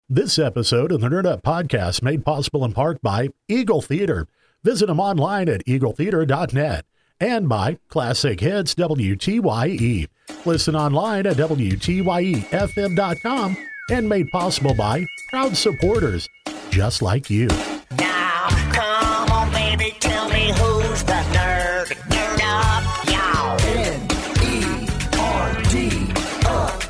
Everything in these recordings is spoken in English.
This episode of the Nerd Up Podcast made possible in part by Eagle Theater. Visit them online at eagletheater.net and by Classic Hits WTYE. Listen online at WTYEFM.com and made possible by proud supporters just like you. Now, come on, baby, tell me who's the nerd. Nerd up, y'all. N-E-R-D up.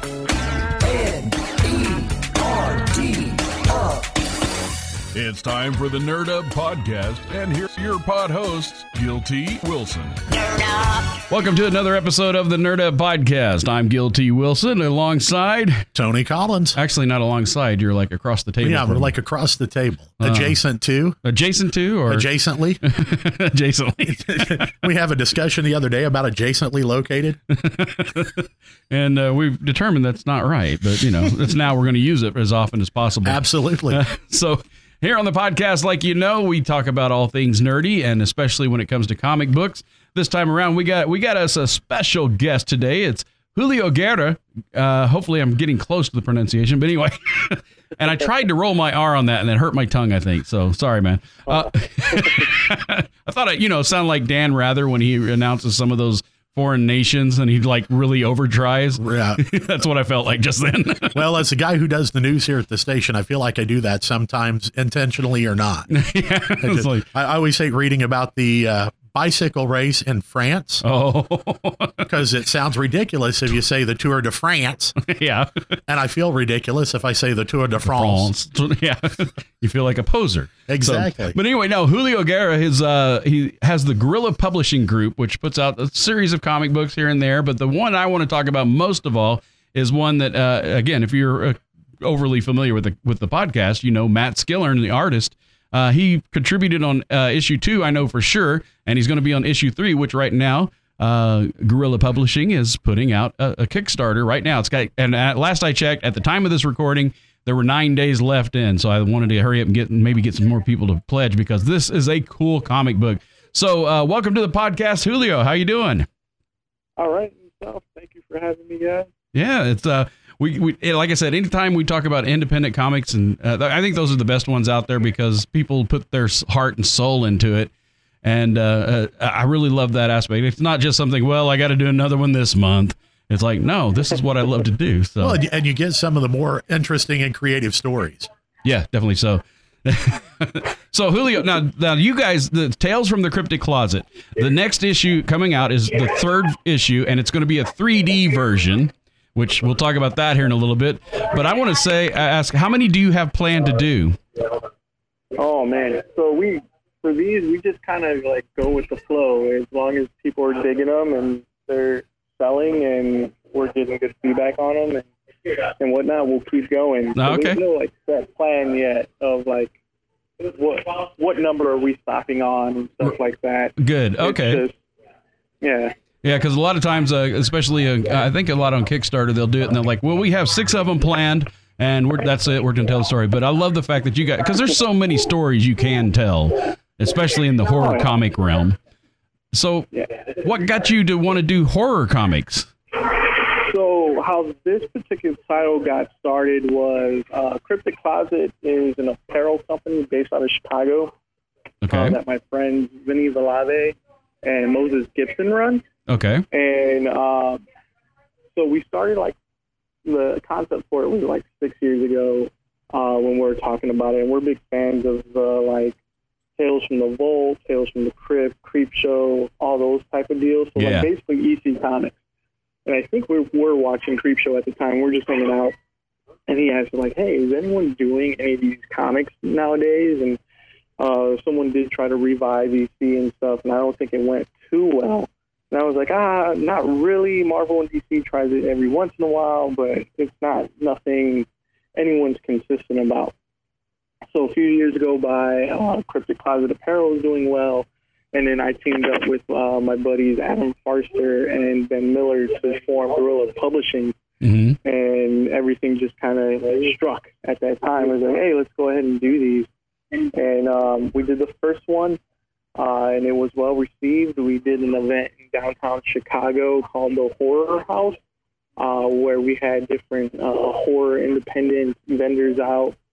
N-E-R-D up. It's time for the Nerd Up Podcast, and here's your pod hosts, Guilty Wilson. Nerd up. Welcome to another episode of the Nerd Up Podcast. I'm Guilty Wilson, alongside... Tony Collins. Actually, not alongside. You're like across the table. Yeah, from we're me. like across the table. Adjacent to? Adjacent to, or... Adjacently. Adjacently. We have a discussion the other day about adjacently located. And we've determined that's not right, but, you know, that's now we're going to use it as often as possible. Absolutely. So... Here on the podcast, like you know, we talk about all things nerdy, and especially when it comes to comic books. This time around, we got us a special guest today. It's Julio Guerra. Hopefully, I'm getting close to the pronunciation, but anyway. And I tried to roll my R on that, and it hurt my tongue, I think. So sorry, man. I thought I, sound like Dan Rather when he announces some of those foreign nations, and he like really overdrives. Yeah. That's what I felt like just then. Well, as a guy who does the news here at the station, I feel like I do that sometimes intentionally or not. Yeah, it's like, I always hate reading about the bicycle race in France because it sounds ridiculous if you say the Tour de France. Yeah. And I feel ridiculous if I say the Tour de France. Yeah. You feel like a poser. Exactly. So, but anyway, no, Julio Guerra, he has the Guerrilla Publishing Group, which puts out a series of comic books here and there. But the one I want to talk about most of all is one that, again, if you're overly familiar with the podcast, Matt Skillern, the artist. He contributed on issue 2, I know for sure, and he's going to be on issue 3, which right now Guerrilla Publishing is putting out a Kickstarter right now. It's got, and last I checked, at the time of this recording, there were 9 days left in, so I wanted to hurry up and get some more people to pledge because this is a cool comic book. So welcome to the podcast, Julio. How you doing? All right, yourself. Thank you for having me, guys. Yeah, it's we like I said, anytime we talk about independent comics, and I think those are the best ones out there because people put their heart and soul into it, and I really love that aspect. It's not just something, well, I got to do another one this month. It's like, no, this is what I love to do. So, well, and you get some of the more interesting and creative stories. Yeah, definitely so. So Julio, now you guys, the Tales from the Cryptic Closet, the next issue coming out is the 3rd issue, and it's going to be a 3D version, which we'll talk about that here in a little bit. But I want to ask, how many do you have planned to do? Oh, man. So we just kind of like go with the flow. As long as people are digging them and they're selling and we're getting good feedback on them and whatnot, we'll keep going. So Okay. There's no like set plan yet of like what number are we stopping on and stuff like that. Good. Okay. It's just, yeah. Yeah, because a lot of times, especially I think a lot on Kickstarter, they'll do it and they're like, well, we have 6 of them planned and that's it. We're going to tell the story. But I love the fact that you got, because there's so many stories you can tell, especially in the horror comic realm. So what got you to want to do horror comics? So how this particular title got started was Cryptic Closet is an apparel company based out of Chicago Okay. that my friends Vinny Velave and Moses Gibson run. Okay. And so we started, like, the concept for it was like 6 years ago when we were talking about it. And we're big fans of, like, Tales from the Vault, Tales from the Crypt, Creep Show, all those type of deals. So, Yeah. like, basically EC Comics. And I think we were watching Creep Show at the time. We're just hanging out. And he asked, like, hey, is anyone doing any of these comics nowadays? And someone did try to revive EC and stuff, and I don't think it went too well. And I was like, not really. Marvel and DC tries it every once in a while, but it's nothing anyone's consistent about. So a few years go by, Cryptic Closet Apparel is doing well, and then I teamed up with my buddies Adam Farster and Ben Miller to form Guerrilla Publishing, and everything just kind of struck at that time. I was like, hey, let's go ahead and do these. And we did the first one, and it was well received. We did an event in downtown Chicago called the Horror House, where we had different horror independent vendors out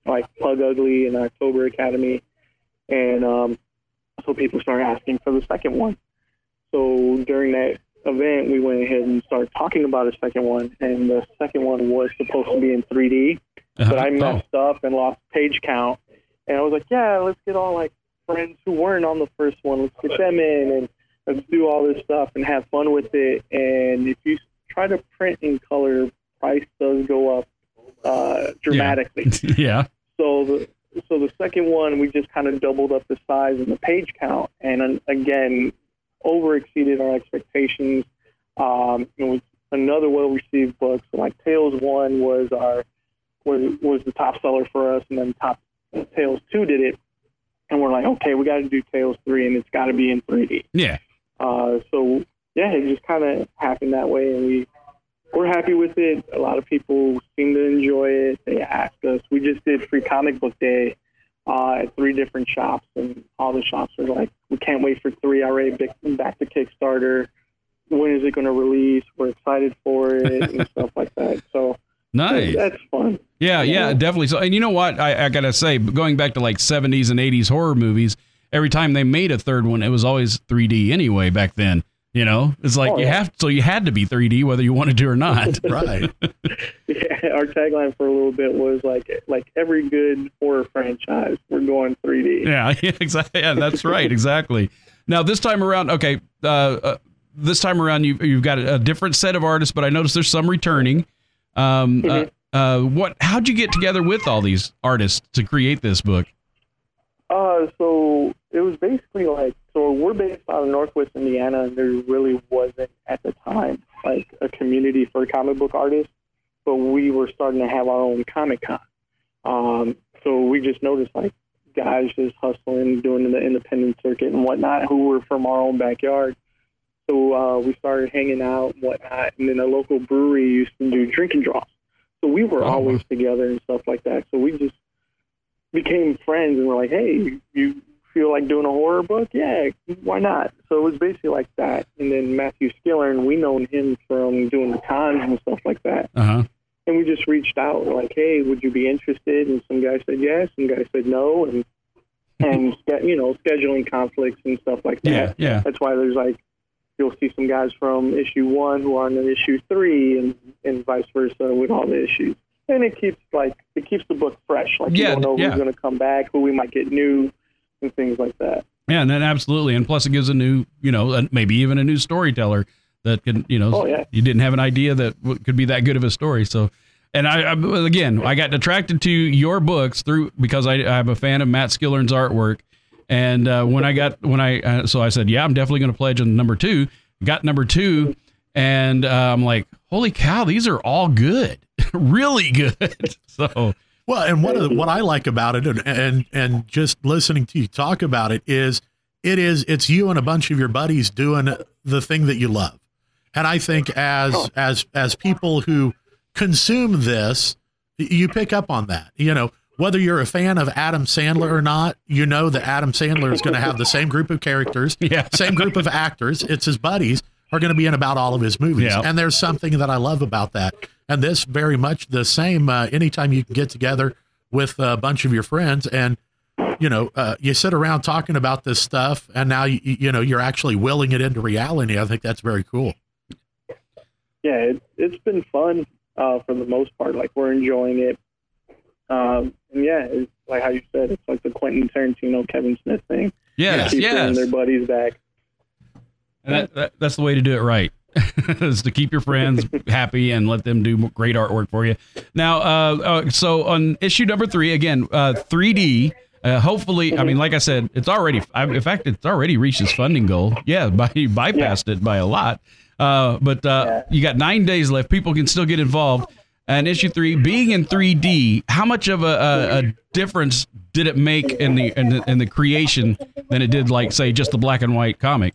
like Pug Ugly and October Academy, and so people started asking for the second one. So during that event, we went ahead and started talking about a second one, and the second one was supposed to be in 3D, but I messed up and lost page count, and I was like, yeah, let's get all like friends who weren't on the first one, let's get them in, and let's do all this stuff and have fun with it. And if you try to print in color, price does go up dramatically. Yeah. So the second one, we just kind of doubled up the size and the page count, and again, over exceeded our expectations. It was another well-received book. So like Tales 1 was the top seller for us, and then Tales 2 did it, and we're like, okay, we got to do Tales 3, and it's got to be in 3D. Yeah. So yeah, it just kind of happened that way, and we're happy with it. A lot of people seem to enjoy it. They ask us. We just did Free Comic Book Day at 3 different shops, and all the shops are like, we can't wait for 3 already back to Kickstarter. When is it going to release? We're excited for it and stuff like that. So nice. That's fun. Yeah, definitely. So, and you know what? I got to say, going back to like 70s and 80s horror movies, every time they made a third one, it was always 3D anyway back then. You know, it's like you had to be 3D whether you wanted to or not. Right. Yeah, our tagline for a little bit was like every good horror franchise, we're going 3D. Yeah, exactly. Yeah, that's right. Exactly. Now this time around, okay, you've got a different set of artists, but I noticed there's some returning. How'd you get together with all these artists to create this book? So it was basically so we're based out of Northwest Indiana, and there really wasn't at the time like a community for comic book artists, but we were starting to have our own Comic-Con. So we just noticed like guys just hustling, doing the independent circuit and whatnot, who were from our own backyard. So we started hanging out and whatnot, and then a local brewery used to do drinking draws. So we were always together and stuff like that. So we just became friends, and we're like, hey, you feel like doing a horror book? Yeah, why not? So it was basically like that. And then Matthew Skillern, we known him from doing the cons and stuff like that. Uh-huh. And we just reached out. We're like, hey, would you be interested? And some guys said yes, some guys said no, and scheduling conflicts and stuff like that. Yeah. That's why there's like, you'll see some guys from issue 1 who aren't in issue 3, and vice versa with all the issues. And it keeps the book fresh. Like you don't know who's going to come back, who we might get new, and things like that. Yeah, and then absolutely, and plus it gives a new, maybe even a new storyteller that can, you didn't have an idea that could be that good of a story. So, and I got attracted to your books because I'm a fan of Matt Skillern's artwork. And so I said, yeah, I'm definitely going to pledge on number 2. Got number 2, and I'm like, holy cow, these are all good, really good. So, well, and what I like about it, and just listening to you talk about it it's you and a bunch of your buddies doing the thing that you love, and I think as people who consume this, you pick up on that, Whether you're a fan of Adam Sandler or not, that Adam Sandler is going to have the same group of characters, same group of actors. It's his buddies are going to be in about all of his movies. Yeah. And there's something that I love about that. And this very much the same. Anytime you can get together with a bunch of your friends and, you sit around talking about this stuff, and now, you're actually willing it into reality. I think that's very cool. Yeah, it's been fun for the most part. Like, we're enjoying it. And yeah, it's like how you said, it's like the Quentin Tarantino, Kevin Smith thing. Yes. Bringing their buddies back. And that's the way to do it right, is to keep your friends happy and let them do great artwork for you. Now, so on issue number 3, again, 3D, hopefully, I mean, like I said, it's already reached its funding goal. Yeah, you bypassed it by a lot. But you got 9 days left. People can still get involved. And issue 3, being in 3D, how much of a difference did it make in the creation than it did, like, say, just the black and white comic?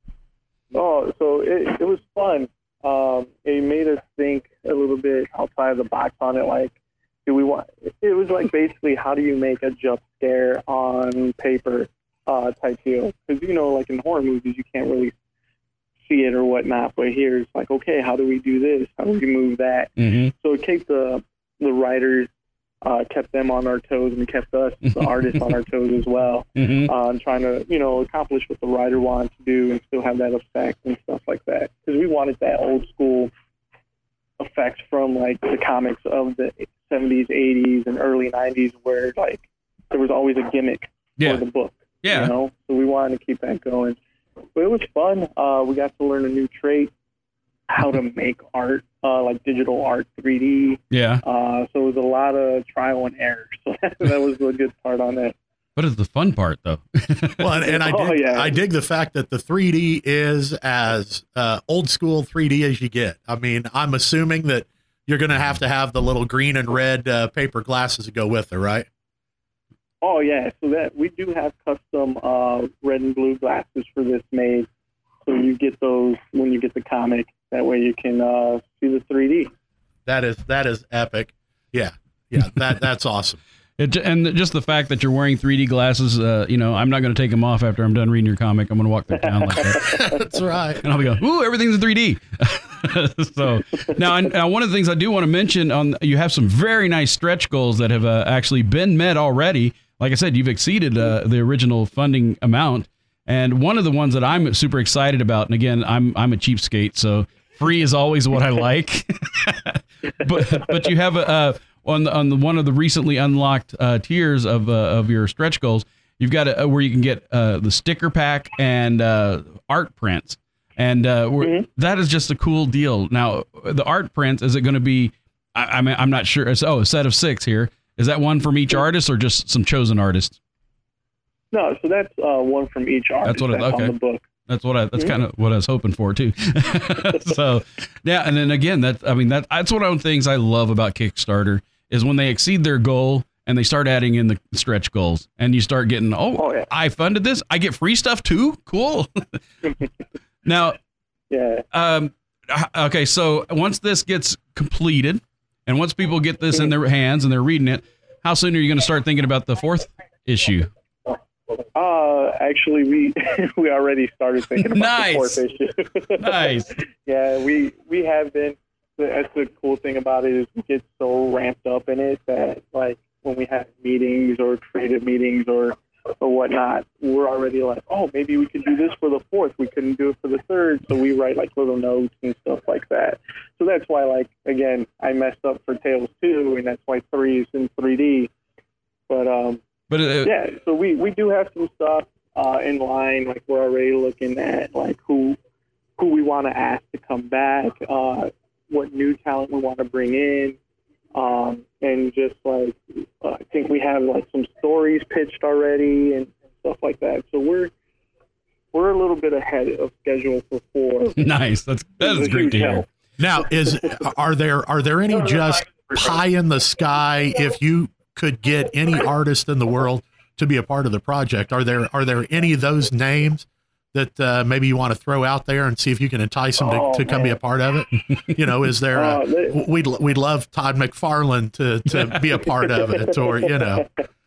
Oh, so it was fun. It made us think a little bit outside of the box on it. Like, it was like basically, how do you make a jump scare on paper type deal? Because, like in horror movies, you can't really see it or whatnot, but here it's like, okay, how do we do this? How do we move that? Mm-hmm. So it kept the writers kept them on our toes and kept us, the artists, on our toes as well. And trying to, accomplish what the writer wanted to do and still have that effect and stuff like that. Because we wanted that old school effects from like the comics of the 70s, 80s, and early 90s, where like there was always a gimmick for the book. Yeah. So we wanted to keep that going. But it was fun. We got to learn a new trait, how to make art, like digital art, 3D. Yeah. So it was a lot of trial and error. So that was a good part on that. What is the fun part, though? Well, and I dig the fact that the 3D is as old school 3D as you get. I mean, I'm assuming that you're going to have the little green and red paper glasses to go with it, right? Oh, yeah. So that we do have custom red and blue glasses for this made. So you get those when you get the comic. That way you can see the 3D. That is epic. Yeah. That's awesome. And just the fact that you're wearing 3D glasses, I'm not going to take them off after I'm done reading your comic. I'm going to walk through town like that. That's right. And I'll be going, ooh, everything's in 3D. So now one of the things I do want to mention, you have some very nice stretch goals that have actually been met already. Like I said, you've exceeded the original funding amount. And one of the ones that I'm super excited about, and again, I'm a cheapskate, so free is always what I like. but you have on the one of the recently unlocked tiers of your stretch goals, you've got where you can get the sticker pack and art prints, and that is just a cool deal. Now, the art prints, is it going to be? I'm not sure. A set of 6 here. Is that one from each artist or just some chosen artists? No, so that's one from each artist. That's on the book. That's kind of what I was hoping for too. So, yeah, and then again, that's one of the things I love about Kickstarter is when they exceed their goal and they start adding in the stretch goals, and you start getting, I funded this, I get free stuff too. Cool. Now, okay, so once this gets completed, and once people get this in their hands and they're reading it, how soon are you going to start thinking about the 4th issue? Actually, we already started thinking about the 4th issue. Nice. Yeah, we have been. That's the cool thing about it is we get so ramped up in it that like when we have meetings or creative meetings or whatnot, we're already like, oh, maybe we could do this for the 4th. We couldn't do it for the 3rd, so we write like little notes and stuff like that. So that's why, like, again, I messed up for Tales 2, and that's why 3 is in 3D. But so we do have some stuff in line. Like we're already looking at like who we want to ask to come back, what new talent we want to bring in, and just like I think we have like some stories pitched already and stuff like that. So we're a little bit ahead of schedule for 4. Nice. That is great to hear. Now, are there any just pie in the sky if you could get any artist in the world to be a part of the project? Are there any of those names that maybe you want to throw out there and see if you can entice them to come be a part of it? Is there? We'd love Todd McFarlane to be a part of it, or Yeah,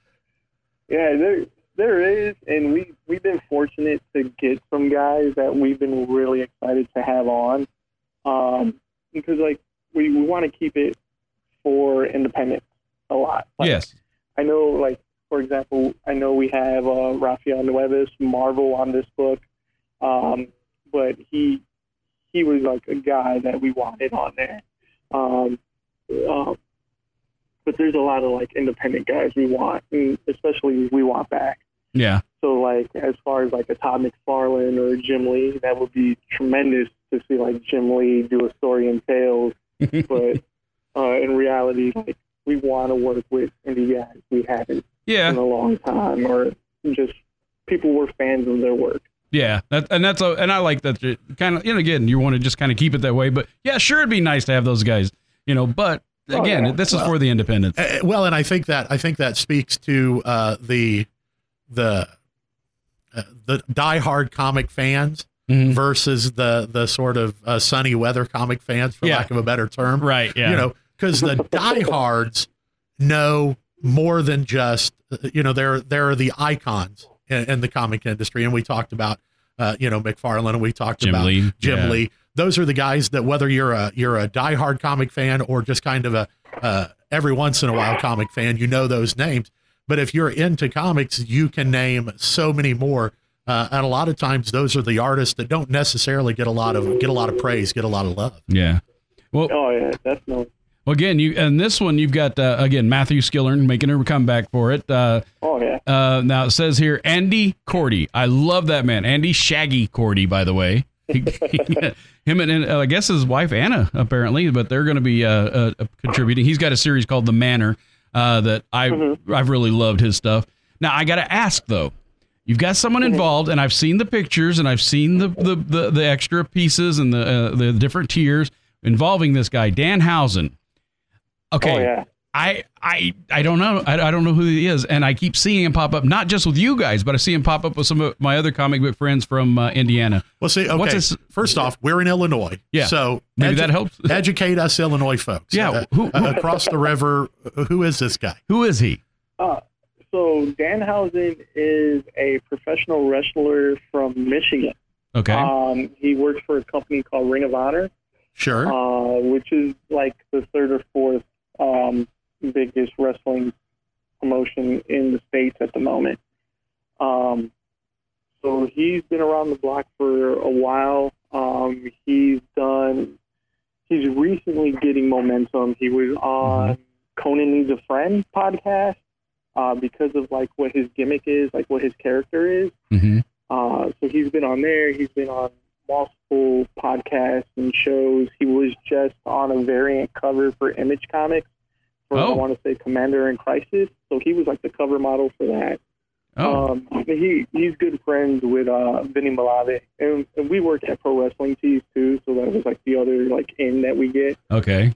there is, and we've been fortunate to get some guys that we've been really excited to have on, because like we want to keep it for independent a lot. Like, yes, I know, like for example, I know we have Rafael Nueves from Marvel on this book. But he was like a guy that we wanted on there. But there's a lot of like independent guys we want, and especially we want back. Yeah. So like as far as like a Todd McFarlane or Jim Lee, that would be tremendous to see like Jim Lee do a story in Tales. But in reality, like we want to work with indie guys we haven't in a long time, or just people who are fans of their work. Yeah, and I like that kind of, again, you want to just kind of keep it that way, but yeah, sure, it'd be nice to have those guys, but again, this is for the independents. Well, and I think that speaks to the diehard comic fans versus the sort of sunny weather comic fans, for lack of a better term. Right. Yeah. Because the diehards know more than just, there are the icons in the comic industry, and we talked about McFarlane, and we talked about Jim Lee. Those are the guys that, whether you're a diehard comic fan or just kind of every once in a while comic fan, you know those names. But if you're into comics, you can name so many more. And a lot of times those are the artists that don't necessarily get a lot of praise, get a lot of love. Yeah. Well, Oh yeah, definitely. well, again, and this one you've got again Matthew Skillern making a comeback for it. Oh yeah. Now it says here Andy Cordy. I love that man, Andy Shaggy Cordy, by the way. Him and I guess his wife Anna apparently, but they're going to be contributing. He's got a series called The Manor that I've really loved his stuff. Now I got to ask though. You've got someone involved, and I've seen the pictures, and I've seen the extra pieces and the different tiers involving this guy, Dan Housen. Okay, Oh yeah. I don't know. I don't know who he is, and I keep seeing him pop up, not just with you guys, but I see him pop up with some of my other comic book friends from Indiana. Well, see, okay. What's his- First off, we're in Illinois. Yeah. So Maybe that helps. Educate us Illinois folks. Yeah. Who Across the river, who is this guy? who is he? So Danhausen is a professional wrestler from Michigan. Okay. He works for a company called Ring of Honor, Sure. which is like the third or fourth biggest wrestling promotion in the States at the moment. So he's been around the block for a while. He's recently getting momentum. He was on Conan Needs a Friend podcast because of like what his gimmick is, like what his character is. Mm-hmm. So he's been on there. He's been on multiple podcasts and shows. He was just on a variant cover for Image Comics for, I want to say, Commander in Crisis. So he was like the cover model for that. Oh. He's good friends with Vinny Malave, and we work at Pro Wrestling Tees too. So that was like the other like in that we get. Okay.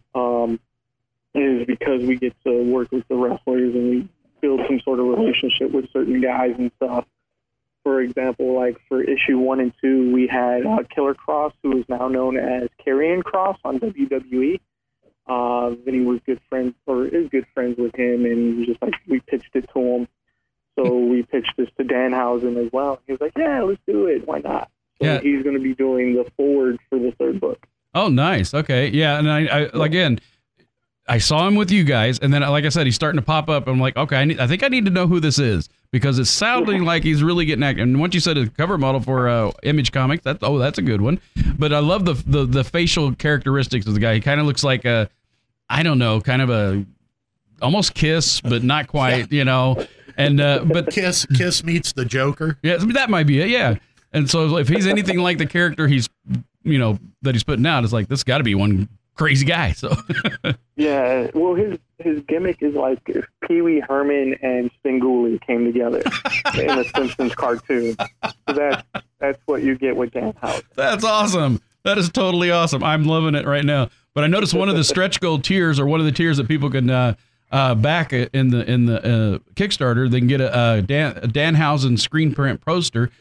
Is because we get to work with the wrestlers and we build some sort of relationship with certain guys and stuff. For example, like for issue 1 and 2, we had Killer Cross, who is now known as Karrion Kross on WWE. Vinny was good friends, or is good friends with him, and just like we pitched it to him. So we pitched this to Danhausen as well. He was like, "Yeah, let's do it. Why not?" So Yeah. he's going to be doing the forward for the third book. Oh, nice. Okay. Yeah. And I again, I saw him with you guys, and then, like I said, he's starting to pop up. I'm like, okay, I think I need to know who this is because it's sounding like he's really getting active. And once you said a cover model for Image Comics, that's a good one. But I love the facial characteristics of the guy. He kind of looks like a, I don't know, kind of a almost Kiss, but not quite, you know. And but Kiss meets the Joker. yeah, that might be it. Yeah. And so if he's anything like the character he's, that he's putting out, it's like this got to be one crazy guy. So Yeah, well, his gimmick is like if Pee Wee Herman and Spinguli came together in a Simpsons cartoon. So that's what you get with Danhausen. that's awesome. That is totally awesome. I'm loving it right now. But I noticed one of the stretch goal tiers, or one of the tiers that people can back in the Kickstarter, they can get a Danhausen screen print poster,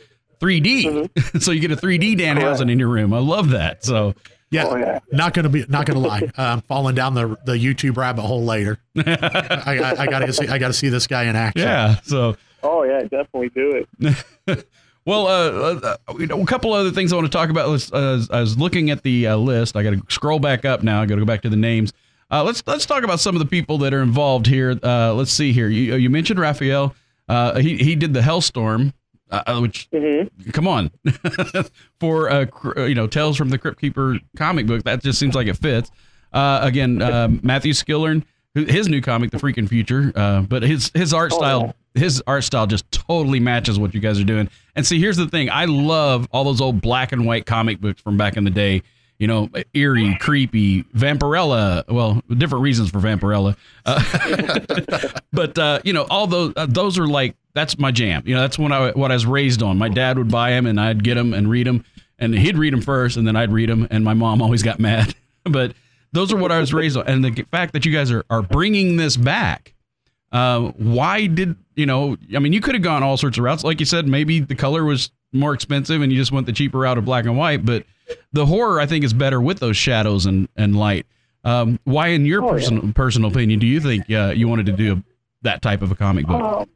3D. So you get a 3D Danhausen in your room. I love that. So Yeah, Oh, yeah. not gonna lie. Falling down the YouTube rabbit hole later. I gotta see this guy in action. yeah. So Oh yeah, definitely do it. well, a couple other things I want to talk about. I was looking at the list. I got to scroll back up now. I got to go back to the names. Let's talk about some of the people that are involved here. Let's see here. You mentioned Raphael. He did the Hellstorm, which come on, for Tales from the Crypt Keeper comic book. That just seems like it fits. Again, Matthew Skillern, his new comic, The Freaking Future. But his art style. His art style just totally matches what you guys are doing. And see, here's the thing. I love all those old black and white comic books from back in the day. Eerie, creepy, Vampirella. Well, different reasons for Vampirella. But all those are like, that's my jam. That's what I was raised on. My dad would buy them, and I'd get them and read them. And he'd read them first, and then I'd read them. And my mom always got mad. But those are what I was raised on. And the fact that you guys are bringing this back, why did, you could have gone all sorts of routes. Like you said, maybe the color was more expensive and you just went the cheaper route of black and white, but the horror, I think, is better with those shadows and light. Why, in your personal opinion, do you think you wanted to do that type of a comic book?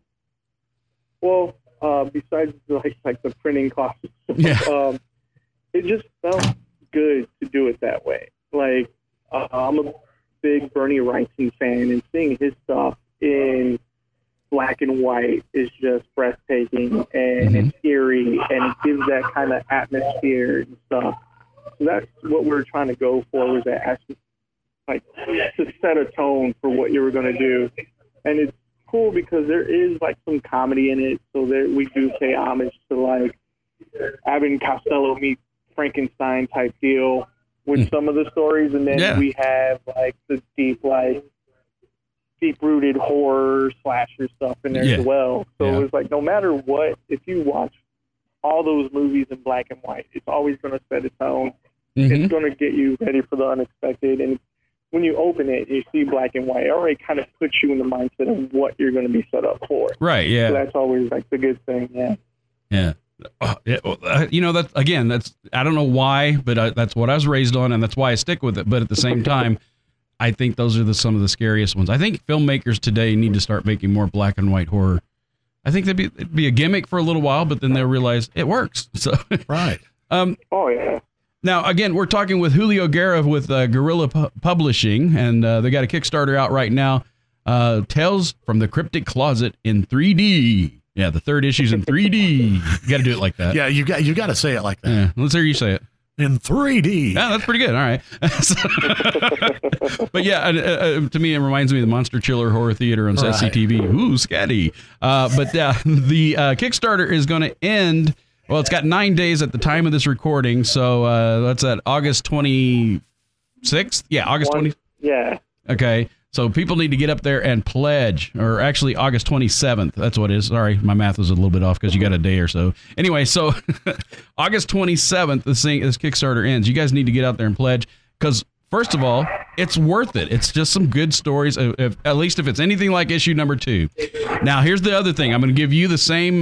Besides like the printing costs, Yeah. it just felt good to do it that way. Like I'm big Bernie Wrightson fan, and seeing his stuff in black and white is just breathtaking, and it's eerie, and it gives that kind of atmosphere and stuff. So that's what we're trying to go for, was that like to set a tone for what you were going to do. And it's cool because there is like some comedy in it, so there we do pay homage to like Abbott and Costello meet Frankenstein type deal with some of the stories, and then we have like the deep-rooted horror slasher stuff in there as well. So it's like, no matter what, if you watch all those movies in black and white, it's always going to set a tone. It's going to get you ready for the unexpected. And when you open it, you see black and white, it already kind of puts you in the mindset of what you're going to be set up for. Right, yeah. So that's always like the good thing, yeah. Yeah. You know, that again, that's, I don't know why, but that's what I was raised on, and that's why I stick with it. But at the same time, I think those are some of the scariest ones. I think filmmakers today need to start making more black and white horror. I think it'd be a gimmick for a little while, but then they'll realize it works. So right. Oh yeah. Now, again, we're talking with Julio Guerra with Guerrilla Publishing, and they got a Kickstarter out right now. Tales from the Cryptic Closet in 3D. Yeah, the third issue's in 3D. You got to do it like that. Yeah, you got to say it like that. Yeah, let's hear you say it. In 3D. Yeah, that's pretty good. All right. But yeah, to me, it reminds me of the Monster Chiller Horror Theater on SCTV. Ooh, scatty. But the Kickstarter is going to end. Well, it's got 9 days at the time of this recording. So that's at August 26th. Yeah, August 20th. Yeah. Okay. So people need to get up there and pledge, or actually August 27th. That's what it is. Sorry, my math was a little bit off because you got a day or so. Anyway, so August 27th, this Kickstarter ends. You guys need to get out there and pledge because, first of all, it's worth it. It's just some good stories, at least if it's anything like issue number 2. Now, here's the other thing. I'm going to give you the same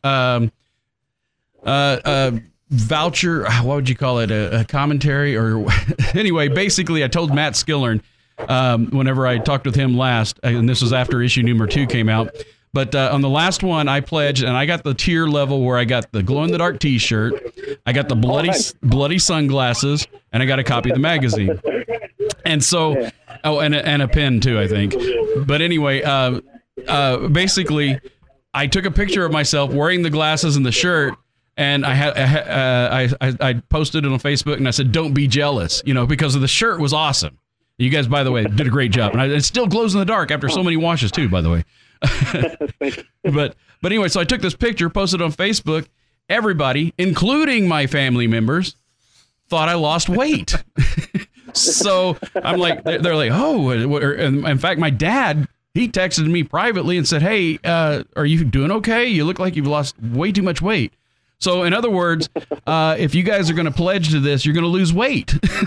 voucher. What would you call it? A commentary? Or anyway, basically, I told Matt Skillern, whenever I talked with him last, and this was after issue number 2 came out, but on the last one I pledged, and I got the tier level where I got the glow-in-the-dark t-shirt, I got the bloody sunglasses, and I got a copy of the magazine. And so, and a pen too, I think. But anyway, basically, I took a picture of myself wearing the glasses and the shirt, and I posted it on Facebook, and I said, "Don't be jealous," because the shirt was awesome. You guys, by the way, did a great job. And it still glows in the dark after so many washes, too, by the way. But anyway, so I took this picture, posted it on Facebook. Everybody, including my family members, thought I lost weight. So I'm like, they're like, oh. And in fact, my dad, he texted me privately and said, hey, are you doing okay? You look like you've lost way too much weight. So, in other words, if you guys are going to pledge to this, you're going to lose weight.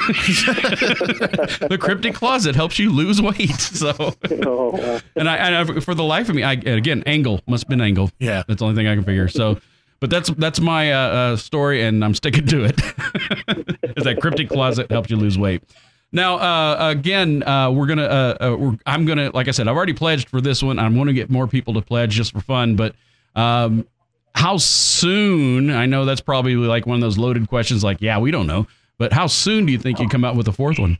The Cryptic Closet helps you lose weight. So, and I for the life of me, again, Angle must have been Angle. Yeah, that's the only thing I can figure. So, but that's my story, and I'm sticking to it. Is that Cryptic Closet helps you lose weight? Now, again, I'm gonna, like I said, I've already pledged for this one. I'm going to get more people to pledge just for fun, but. How soon, I know that's probably like one of those loaded questions like, yeah, we don't know, but how soon do you think you come out with a fourth one?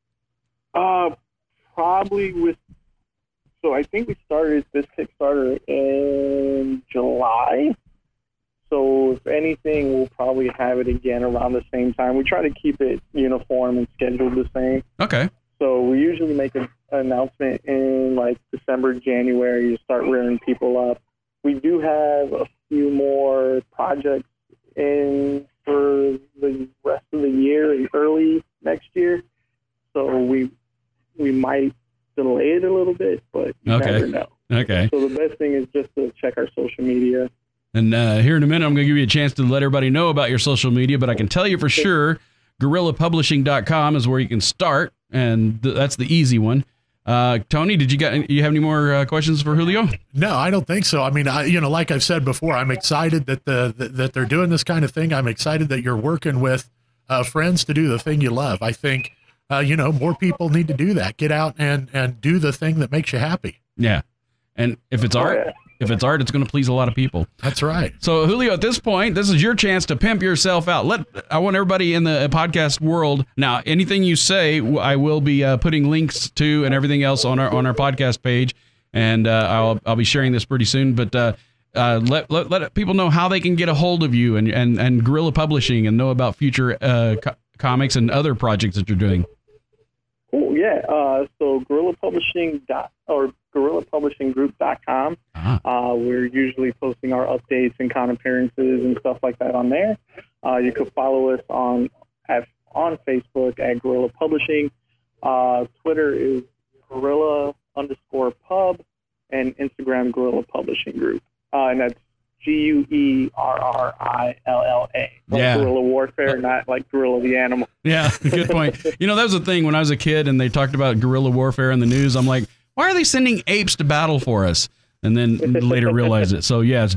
Probably so I think we started this Kickstarter in July. So if anything, we'll probably have it again around the same time. We try to keep it uniform and scheduled the same. Okay. So we usually make an announcement in like December, January to start rearing people up. We do have a few more projects in for the rest of the year and early next year. So we might delay it a little bit, but you never know. Okay. So the best thing is just to check our social media. And here in a minute, I'm going to give you a chance to let everybody know about your social media, but I can tell you for sure, GuerrillaPublishing.com is where you can start, and that's the easy one. Tony, you have any more questions for Julio? No, I don't think so. I mean, like I've said before, I'm excited that that they're doing this kind of thing. I'm excited that you're working with friends to do the thing you love. I think, more people need to do that. Get out and do the thing that makes you happy. Yeah. And if it's art, if it's art, it's going to please a lot of people. That's right. So, Julio, at this point, this is your chance to pimp yourself out. I want everybody in the podcast world. Now, anything you say, I will be putting links to and everything else on our podcast page, and I'll be sharing this pretty soon. But let people know how they can get a hold of you and Guerrilla Publishing, and know about future comics and other projects that you're doing. Cool. Yeah. So GuerrillaPublishingGroup.com. We're usually posting our updates and con appearances and stuff like that on there. You could follow us on Facebook at Guerrilla Publishing. Twitter is Guerrilla_Pub, and Instagram Guerrilla Publishing Group. And that's GUERRILLA. Like guerrilla warfare, not like gorilla the animal. Yeah, good point. That was the thing when I was a kid and they talked about guerrilla warfare in the news. I'm like, why are they sending apes to battle for us? And then later realized it. So, yeah, it's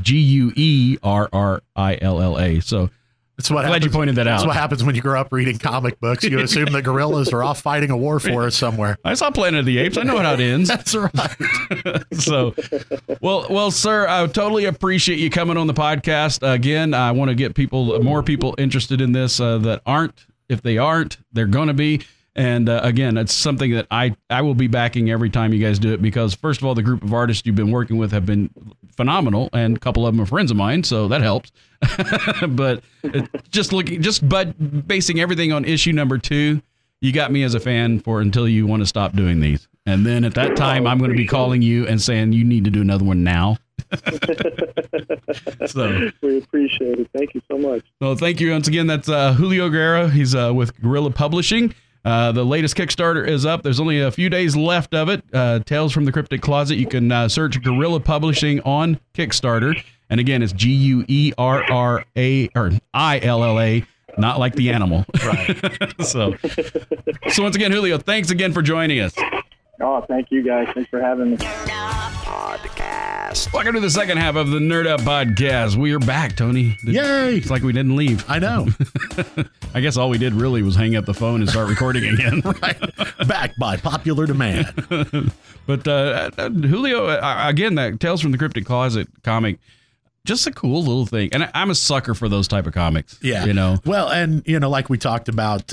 GUERRILLA. So, glad you pointed that out. That's what happens when you grow up reading comic books. You assume the gorillas are off fighting a war for us somewhere. I saw Planet of the Apes. I know how it ends. That's right. So, well, sir, I totally appreciate you coming on the podcast. Again, I want to get more people interested in this that aren't. If they aren't, they're going to be. And again, it's something that I will be backing every time you guys do it, because first of all, the group of artists you've been working with have been phenomenal, and a couple of them are friends of mine, so that helps. But basing everything on issue number 2, you got me as a fan until you want to stop doing these. And then at that time, I'm going to be calling you and saying you need to do another one now. So we appreciate it. Thank you so much. Well, thank you once again. That's Julio Guerra. He's with Guerrilla Publishing. The latest Kickstarter is up. There's only a few days left of it. Tales from the Cryptic Closet. You can search Guerrilla Publishing on Kickstarter. And again, it's GUERRA or ILLA, not like the animal. Right. So once again, Julio, thanks again for joining us. Oh, thank you guys. Thanks for having me. Podcast. Welcome to the second half of the Nerd Up Podcast. We are back, Tony. Yay! It's like we didn't leave. I know. I guess all we did really was hang up the phone and start recording again. Right. Back by popular demand. But Julio, again, that Tales from the Cryptic Closet comic, just a cool little thing. And I'm a sucker for those type of comics. Yeah. Well, and, like we talked about,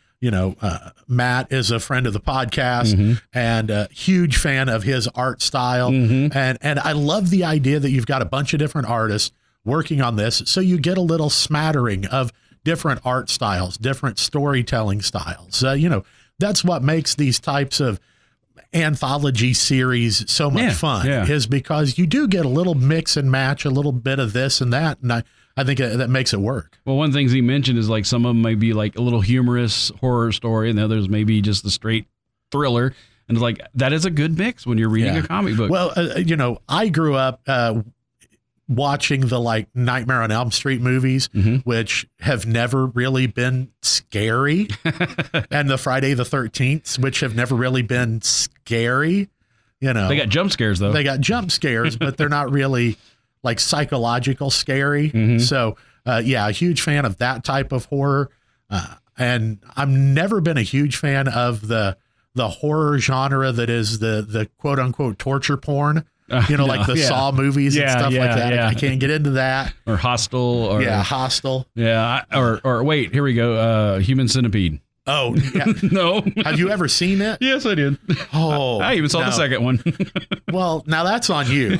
Matt is a friend of the podcast and a huge fan of his art style. And I love the idea that you've got a bunch of different artists working on this. So you get a little smattering of different art styles, different storytelling styles. That's what makes these types of anthology series so much fun is because you do get a little mix and match, a little bit of this and that. And I think that makes it work. Well, one thing he mentioned is like some of them may be like a little humorous horror story, and the others may be just the straight thriller. And like that is a good mix when you're reading a comic book. Well, I grew up watching the Nightmare on Elm Street movies, which have never really been scary, and the Friday the 13th, which have never really been scary. They got jump scares though. They got jump scares, but they're not really like psychological scary. So a huge fan of that type of horror. And I've never been a huge fan of the horror genre that is the quote unquote torture porn, like the Saw movies and stuff like that. I can't get into that. Or Hostel. Hostel. Yeah. Or wait, here we go. Human Centipede. Oh, yeah. No. Have you ever seen it? Yes, I did. Oh, I even saw the second one. Well, now that's on you.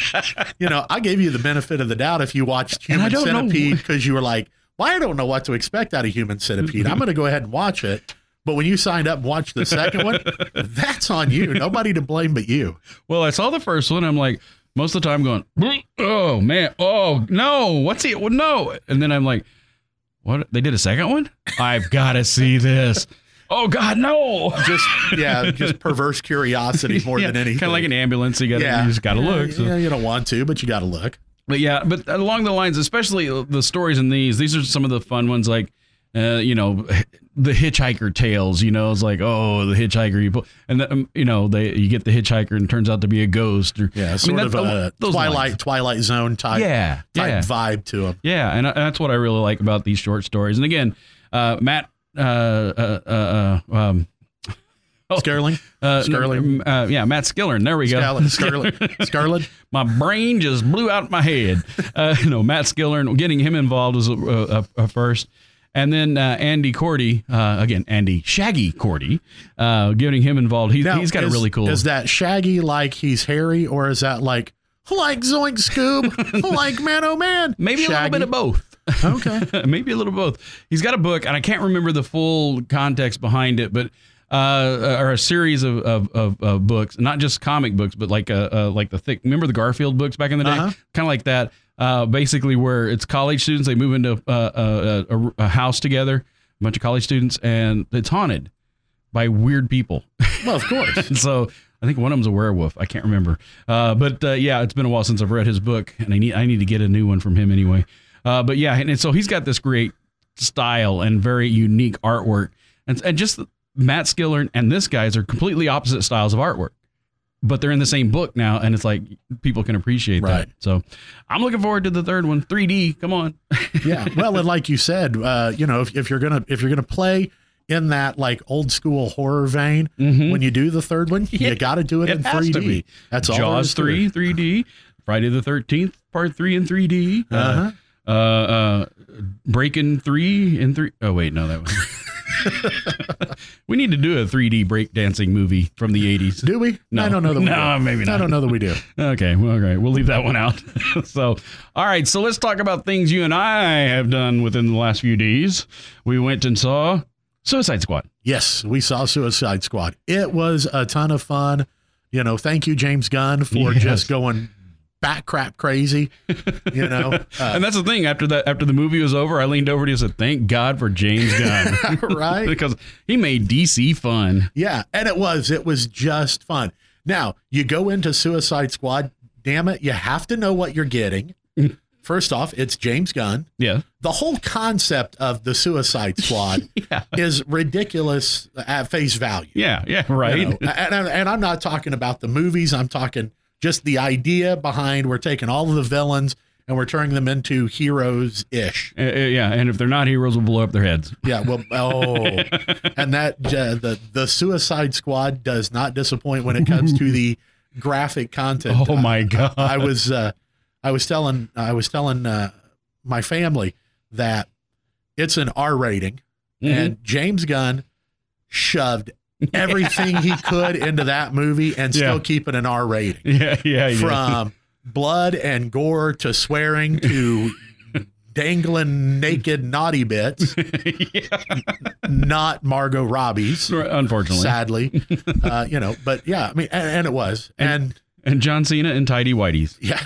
I gave you the benefit of the doubt if you watched Human Centipede because you were like, well, I don't know what to expect out of Human Centipede. I'm going to go ahead and watch it. But when you signed up and watched the second one, that's on you. Nobody to blame but you. Well, I saw the first one. I'm like, most of the time going, oh, man. Oh, no. What's he? Well, no. And then I'm like, what? They did a second one? I've got to see this. Oh, God, no. Just perverse curiosity more than anything. Kind of like an ambulance. You just got to look. So. Yeah, you don't want to, but you got to look. But along the lines, especially the stories in these are some of the fun ones, like, the hitchhiker tales, it's like, oh, the hitchhiker, you get the hitchhiker and it turns out to be a ghost. Or, sort of a Twilight Zone type vibe to them. Yeah, and that's what I really like about these short stories. And again, Matt, Scarling? Scarling? Yeah, Matt Skillern. There we go. Scarlet? My brain just blew out my head. Matt Skillern, getting him involved was a first. And then Andy Cordy, again, Andy Shaggy Cordy, getting him involved. He's got a really cool. Is that Shaggy like he's hairy, or is that like Zoink Scoob, like Man Oh Man? Maybe Shaggy? a little bit of both. Okay. Maybe a little of both. He's got a book, and I can't remember the full context behind it, but or a series of books, not just comic books, but like the thick. Remember the Garfield books back in the day? Kind of like that. Basically, where it's college students, they move into a house together, a bunch of college students, and it's haunted by weird people. Well, of course. And so I think one of them's a werewolf. I can't remember. But it's been a while since I've read his book, and I need to get a new one from him anyway. But yeah, and so he's got this great style and very unique artwork, and just Matt Skillern and this guys are completely opposite styles of artwork, but they're in the same book now, and it's like people can appreciate that. So I'm looking forward to the third one. 3D, come on. Yeah, well, and like you said, if you're gonna play in that like old school horror vein, when you do the third one, you got to do it in 3D. That's all. Jaws 3, 3D. Friday the 13th, Part 3 in 3D. Breaking 3 in 3. Oh wait, no, that was. We need to do a 3D breakdancing movie from the 80s. Do we? No. I don't know that we do. No, maybe not. I don't know that we do. Okay, well, all right. We'll leave that one out. So, all right. So let's talk about things you and I have done within the last few days. We went and saw Suicide Squad. Yes, we saw Suicide Squad. It was a ton of fun. Thank you, James Gunn, for just going bat crap crazy. And that's the thing. After the movie was over, I leaned over to you and said, "Thank God for James Gunn." Right? Because he made DC fun. Yeah, and it was just fun. Now, you go into Suicide Squad, damn it, you have to know what you're getting. First off, it's James Gunn. Yeah. The whole concept of the Suicide Squad is ridiculous at face value. Yeah, right. And I'm not talking about the movies. I'm talking just the idea behind we're taking all of the villains and we're turning them into heroes-ish. And if they're not heroes, we'll blow up their heads. Yeah, and that the Suicide Squad does not disappoint when it comes to the graphic content. Oh my God! I was telling my family that it's an R rating, and James Gunn shoved everything he could into that movie and still keep it an R rating. Yeah. From blood and gore to swearing to dangling naked naughty bits. Not Margot Robbie's, unfortunately, sadly. But yeah, I mean, and it was, and John Cena in tidy whities. Yeah.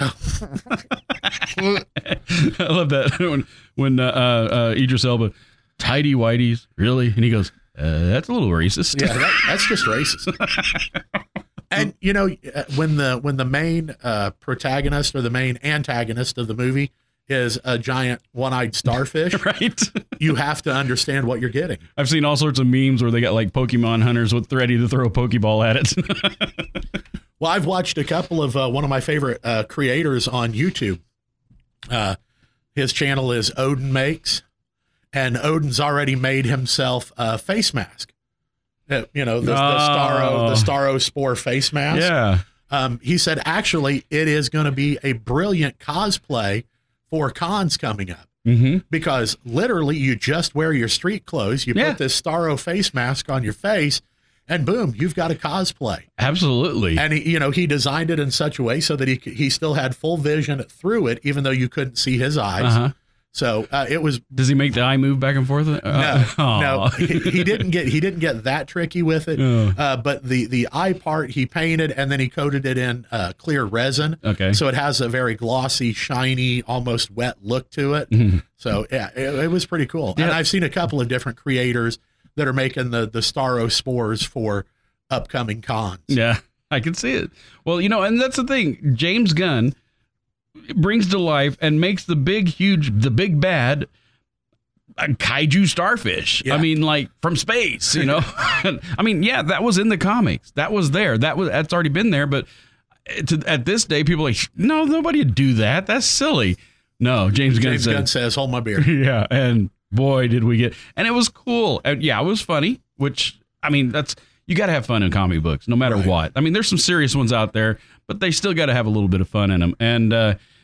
I love that when Idris Elba, tidy whities, really? And he goes, that's a little racist. Yeah, that's just racist. And when the main protagonist or the main antagonist of the movie is a giant one-eyed starfish, right? You have to understand what you're getting. I've seen all sorts of memes where they got like Pokemon hunters ready to throw a Pokeball at it. Well, I've watched a couple of one of my favorite creators on YouTube. His channel is Odin Makes, and Odin's already made himself a face mask. The Starospore face mask. Yeah. He said, actually, it is going to be a brilliant cosplay for cons coming up. Because literally you just wear your street clothes, you put this Starro face mask on your face, and boom, you've got a cosplay. Absolutely. And he designed it in such a way so that he still had full vision through it, even though you couldn't see his eyes. So it was. Does he make the eye move back and forth? No, he didn't get that tricky with it. But the eye part he painted, and then he coated it in clear resin. Okay. So it has a very glossy, shiny, almost wet look to it. So yeah, it was pretty cool. Yeah. And I've seen a couple of different creators that are making the Starospores for upcoming cons. Yeah, I can see it. Well, and that's the thing. James Gunn brings to life and makes the big bad a kaiju starfish. Yeah. I mean, like from space, I mean, yeah, that was in the comics. That was there. That's already been there. But at this day, people are like, no, nobody would do that. That's silly. No, James Gunn says, hold my beer. Yeah. And boy, did we and it was cool. And yeah, it was funny, which, I mean, you got to have fun in comic books, no matter what. I mean, there's some serious ones out there, but they still got to have a little bit of fun in them. And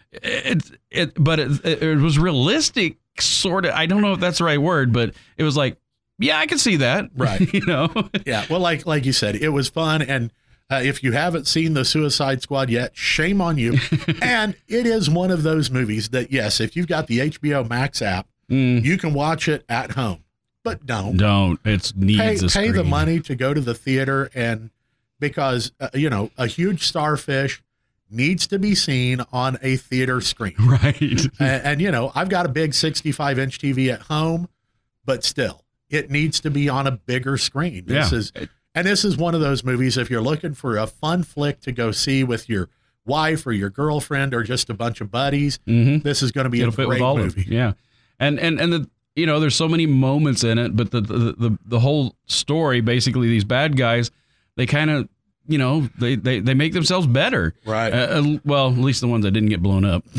it was realistic, sort of. I don't know if that's the right word, but it was like, yeah, I can see that. Right. You know? Yeah. Well, like you said, it was fun. And if you haven't seen the Suicide Squad yet, shame on you. And it is one of those movies that, yes, if you've got the HBO Max app, you can watch it at home. But don't. It needs a screen. Pay the money to go to the theater, and because a huge starfish needs to be seen on a theater screen. Right. And I've got a big 65-inch TV at home, but still, it needs to be on a bigger screen. This is one of those movies, if you're looking for a fun flick to go see with your wife or your girlfriend or just a bunch of buddies, this is going to be a great movie. Yeah. And the there's so many moments in it, but the whole story, basically, these bad guys, they kind of, they make themselves better. Right. Well, at least the ones that didn't get blown up.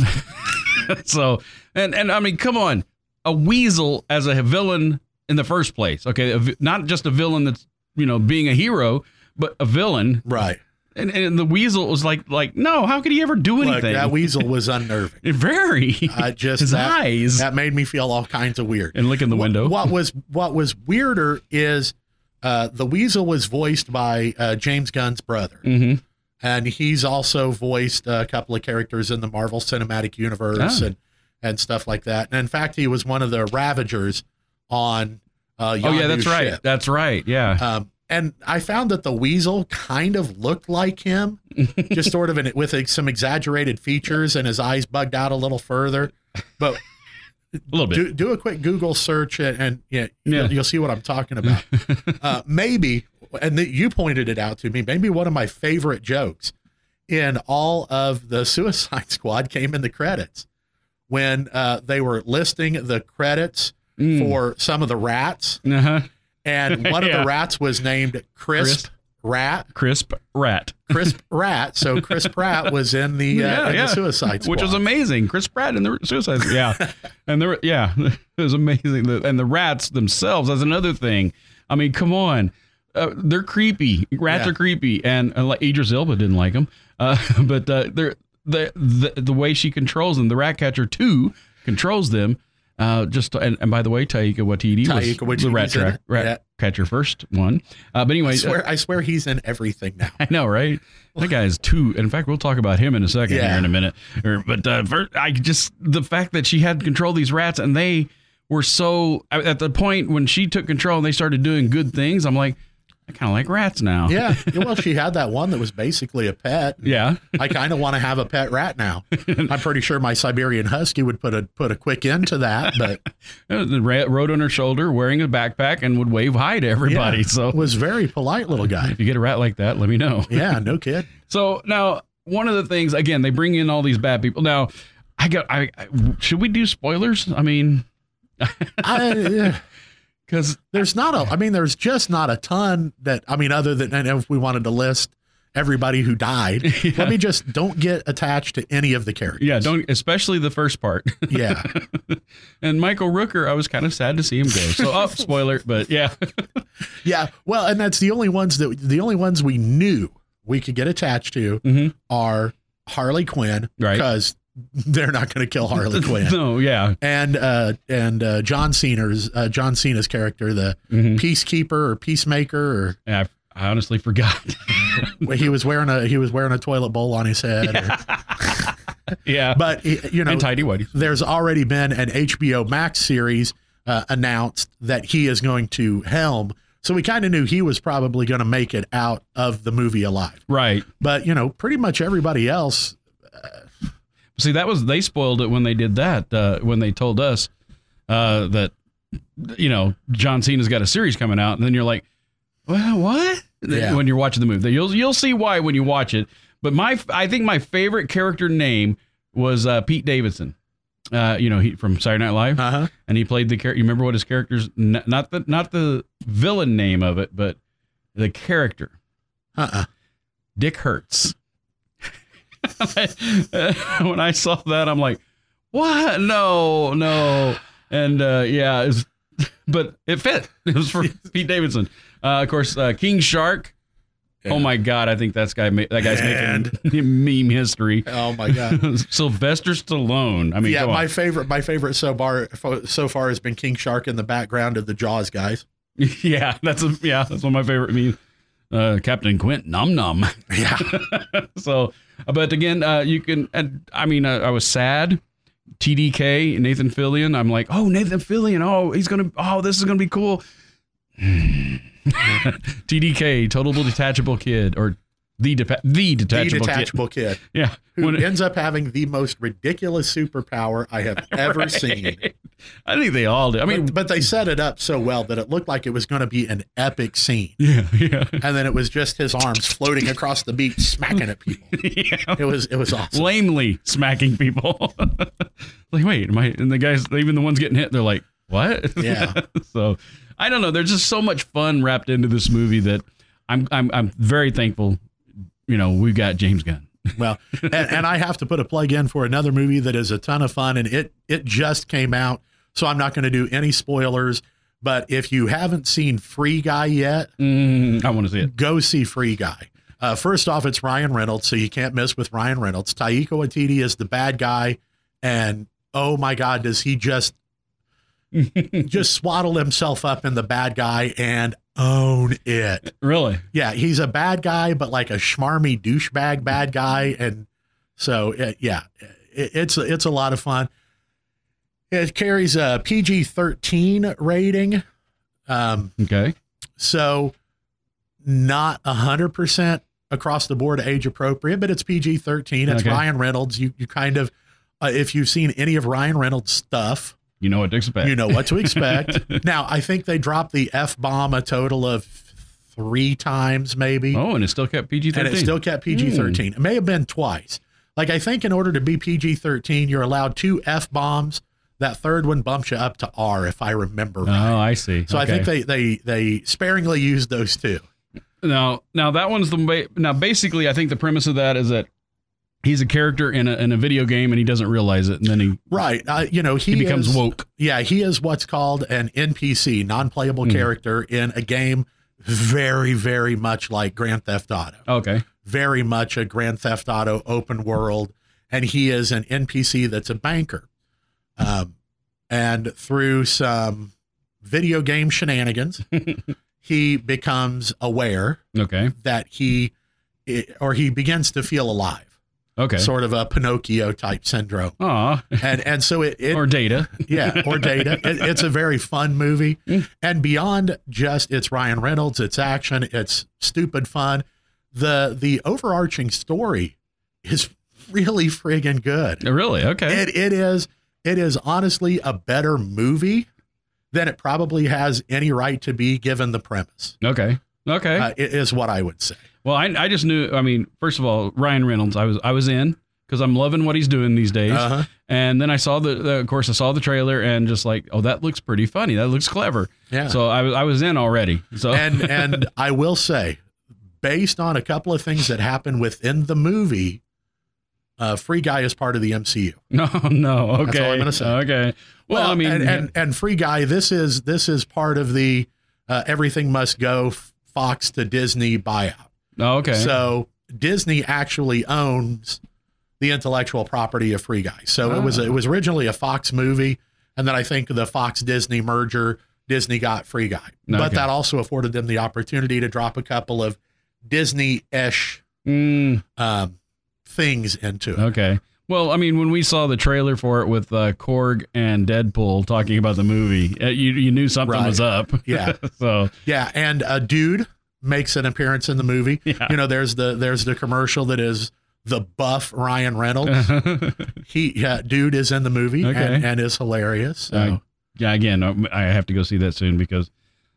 So, and I mean, come on, a weasel as a villain in the first place. Okay. Not just a villain that's, being a hero, but a villain. Right. And the weasel was like, no, how could he ever do anything? Look, that weasel was unnerving. Very. His eyes. That made me feel all kinds of weird. And look in the window. What was weirder is the weasel was voiced by James Gunn's brother. Mm-hmm. And he's also voiced a couple of characters in the Marvel Cinematic Universe and stuff like that. And in fact, he was one of the Ravagers on that's ship. Right. That's right. Yeah. And I found that the weasel kind of looked like him, just sort of with some exaggerated features, and his eyes bugged out a little further. But a little bit. Do a quick Google search, and you'll see what I'm talking about. Maybe, and you pointed it out to me, maybe one of my favorite jokes in all of the Suicide Squad came in the credits when they were listing the credits for some of the rats. Uh-huh. And one of the rats was named Crisp Rat. Crisp Rat. So Chris Pratt was in the Suicide Squad, which was amazing. Chris Pratt in the Suicide Squad. Yeah. And it was amazing. And the rats themselves, that's another thing. I mean, come on. They're creepy. Rats are creepy. And like Idris Elba didn't like them. But they're the way she controls them, the Ratcatcher 2 controls them. And by the way, Taika Waititi was the rat catcher first one. But anyway, I swear he's in everything now. I know, right? That guy is too. In fact, we'll talk about him in a second here in a minute. But first, the fact that she had control of these rats, and they were so at the point when she took control and they started doing good things. I'm like, I kind of like rats now. Yeah. Well, she had that one that was basically a pet. Yeah. I kind of want to have a pet rat now. I'm pretty sure my Siberian Husky would put a quick end to that. But the rat rode on her shoulder wearing a backpack and would wave hi to everybody. So was very polite little guy. If you get a rat like that, let me know. Yeah, no kid. So now one of the things, again, they bring in all these bad people. Now, should we do spoilers? I mean, because there's just not a ton other than, and if we wanted to list everybody who died, let me just don't get attached to any of the characters. Yeah, especially the first part. Yeah. And Michael Rooker, I was kind of sad to see him go. So, spoiler, but yeah. Yeah. Well, and that's the only ones we knew we could get attached to are Harley Quinn, right? Because they're not going to kill Harley Quinn. No, yeah. And John Cena's character, the peacekeeper or peacemaker, I honestly forgot. he was wearing a toilet bowl on his head. Yeah. But and tidy whities. There's already been an HBO Max series announced that he is going to helm. So we kind of knew he was probably going to make it out of the movie alive. Right. But pretty much everybody else. See, they spoiled it when they did that, when they told us that, John Cena's got a series coming out. And then you're like, well, what? Yeah. When you're watching the movie. You'll see why when you watch it. But I think my favorite character name was Pete Davidson. He from Saturday Night Live. And he played the character. You remember what his character's, not the villain name of it, but the character. Dick Hertz. When I saw that, I'm like, what? No. And but it fit. It was for Pete Davidson. Of course, King Shark. Yeah. Oh my God! I think that guy's making meme history. Oh my God! Sylvester Stallone. I mean, yeah, my favorite so far has been King Shark in the background of the Jaws guys. Yeah, that's one of my favorite memes. Captain Quint Nom Nom. Yeah. So, but again, you can. And I mean, I was sad. TDK, Nathan Fillion. I'm like, oh, Nathan Fillion. Oh, this is gonna be cool. TDK, Total Detachable Kid, or the detachable kid. Yeah, who ends up having the most ridiculous superpower I have ever seen. I think they all do. I mean, but they set it up so well that it looked like it was going to be an epic scene. Yeah. And then it was just his arms floating across the beach, smacking at people. Yeah. It was awesome. Lamely smacking people. Like, wait, and the guys, even the ones getting hit, they're like, what? Yeah. So I don't know. There's just so much fun wrapped into this movie that I'm very thankful. We've got James Gunn. Well, and I have to put a plug in for another movie that is a ton of fun, and it just came out, so I'm not going to do any spoilers. But if you haven't seen Free Guy yet, I want to see it. Go see Free Guy. First off, it's Ryan Reynolds, so you can't miss with Ryan Reynolds. Taika Waititi is the bad guy, and oh my God, does he just swaddle himself up in the bad guy and own it. Really? Yeah, he's a bad guy, but like a schmarmy douchebag bad guy, and so it's a lot of fun. It carries a PG-13 rating. Okay. So not 100% across the board age appropriate, but it's PG-13. It's Ryan Reynolds. You kind of, if you've seen any of Ryan Reynolds' stuff, you know what to expect. You know what to expect. Now, I think they dropped the F-bomb a total of 3 times, maybe. Oh, and it still kept PG-13. And it still kept PG-13. It may have been twice. Like, I think in order to be PG-13, you're allowed 2 F-bombs. That third one bumps you up to R, if I remember right. Oh, I see. So okay. I think they sparingly used those 2. Now that one's the way. Now, basically, I think the premise of that is that he's a character in a video game and he doesn't realize it, and then he becomes woke. Yeah, he is what's called an NPC, non-playable character in a game very, very much like Grand Theft Auto. Okay. Very much a Grand Theft Auto open world, and he is an NPC that's a banker. And through some video game shenanigans, he becomes aware that he begins to feel alive. Okay. Sort of a Pinocchio type syndrome. Aw. And so it or Data. Yeah, or Data. It's a very fun movie. And beyond just it's Ryan Reynolds, it's action, it's stupid fun. The overarching story is really friggin' good. Really? Okay. It is honestly a better movie than it probably has any right to be given the premise. Okay. It is what I would say. Well, I just knew. I mean, first of all, Ryan Reynolds. I was in because I'm loving what he's doing these days. Uh-huh. And then I saw of course, I saw the trailer and just like, oh, that looks pretty funny. That looks clever. Yeah. So I was in already. So and I will say, based on a couple of things that happen within the movie, Free Guy is part of the MCU. No. Okay. That's all I'm going to say. Okay. Well, I mean, and Free Guy. This is part of the Everything Must Go Fox to Disney buyout. Oh, okay. So Disney actually owns the intellectual property of Free Guy. So it was originally a Fox movie, and then I think the Fox Disney merger, Disney got Free Guy. Okay. But that also afforded them the opportunity to drop a couple of Disney-ish things into it. Okay. Well, I mean, when we saw the trailer for it with Korg and Deadpool talking about the movie, you knew something was up. Yeah. So yeah, and a dude makes an appearance in the movie. Yeah. There's the commercial that is the buff Ryan Reynolds. Dude is in the movie and is hilarious. So. Again, I have to go see that soon because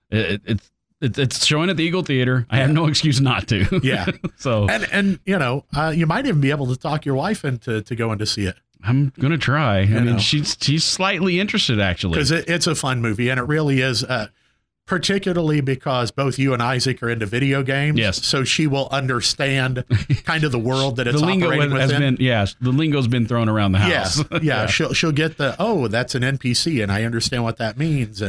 it's showing at the Eagle Theater. I have no excuse not to. Yeah. So and you might even be able to talk your wife into going to see it. I'm gonna try. I mean, she's slightly interested actually because it's a fun movie and it really is. Particularly because both you and Isaac are into video games. Yes. So she will understand kind of the world that it's operating within. The lingo's been thrown around the house. Yeah. She'll get that's an NPC and I understand what that means. And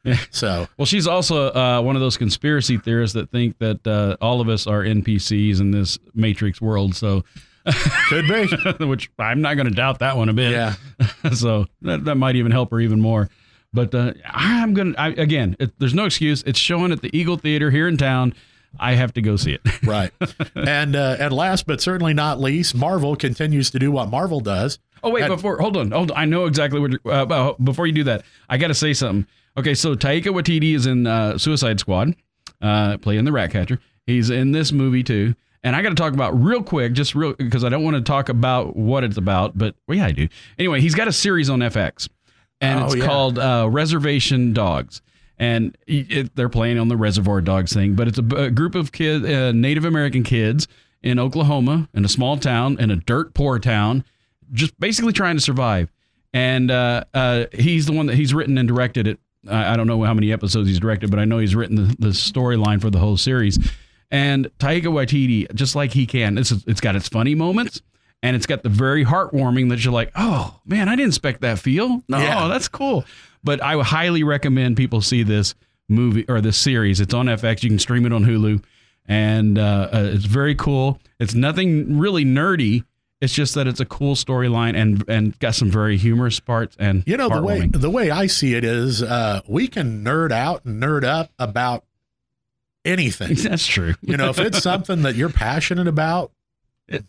So, Well, she's also one of those conspiracy theorists that think that all of us are NPCs in this Matrix world. So, could be. which I'm not going to doubt that one a bit. Yeah. So that might even help her even more. But there's no excuse. It's showing at the Eagle Theater here in town. I have to go see it. Right. And last but certainly not least, Marvel continues to do what Marvel does. Oh, wait, And- hold on. I know exactly what you're, before you do that, I got to say something. Okay, so Taika Waititi is in Suicide Squad, playing the Ratcatcher. He's in this movie too. And I got to talk about real quick, because I don't want to talk about what it's about, but well, yeah, I do. Anyway, he's got a series on FX, and it's called Reservation Dogs. And they're playing on the Reservoir Dogs thing, but it's a group of kids, Native American kids in Oklahoma, in a small town, in a dirt poor town, just basically trying to survive. And he's the one that he's written and directed it. I don't know how many episodes he's directed, but I know he's written the storyline for the whole series. And Taika Waititi, just like he can, it's got its funny moments, and it's got the very heartwarming that you're like, oh, man, I didn't expect that feel. No, that's cool. But I would highly recommend people see this movie or this series. It's on FX. You can stream it on Hulu, and it's very cool. It's nothing really nerdy. It's just that it's a cool storyline and got some very humorous parts and the way I see it is we can nerd out and nerd up about anything. That's true. If it's something that you're passionate about, there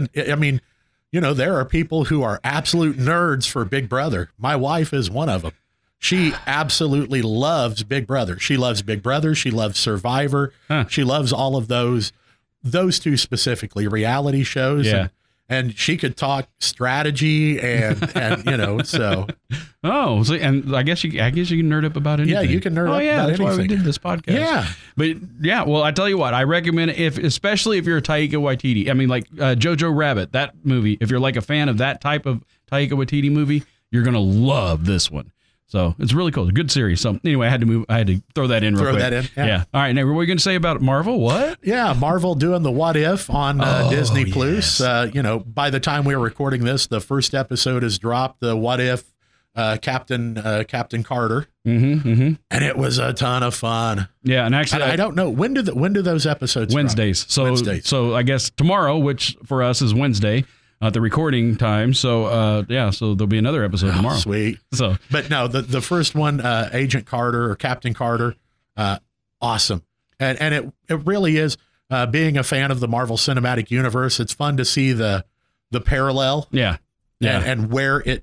are people who are absolute nerds for Big Brother. My wife is one of them. She absolutely loves Big Brother. She loves Big Brother. She loves Survivor. Huh. She loves all of those two specifically, reality shows. Yeah. And she could talk strategy and so. Oh, so, and I guess you can nerd up about anything. Yeah, you can nerd up about that's why we anything. did this podcast. Yeah. But yeah, well, I tell you what, I recommend it especially if you're a Taika Waititi. I mean, like Jojo Rabbit, that movie. If you're like a fan of that type of Taika Waititi movie, you're gonna love this one. So it's really cool. It's a good series. So anyway, I had to throw that in real quick. Throw that in. Yeah. All right. Now, what were you going to say about Marvel? What? Yeah. Marvel doing the What If on Disney Plus. Yes. By the time we were recording this, the first episode has dropped, the What If Captain Carter. And it was a ton of fun. Yeah. And actually, I don't know. When do those episodes Wednesdays. drop? So I guess tomorrow, which for us is Wednesday, at the recording time. So so there'll be another episode tomorrow. Sweet. So, but no, the first one, Agent Carter or Captain Carter, awesome. And it really is, being a fan of the Marvel Cinematic Universe, it's fun to see the parallel. Yeah. And where it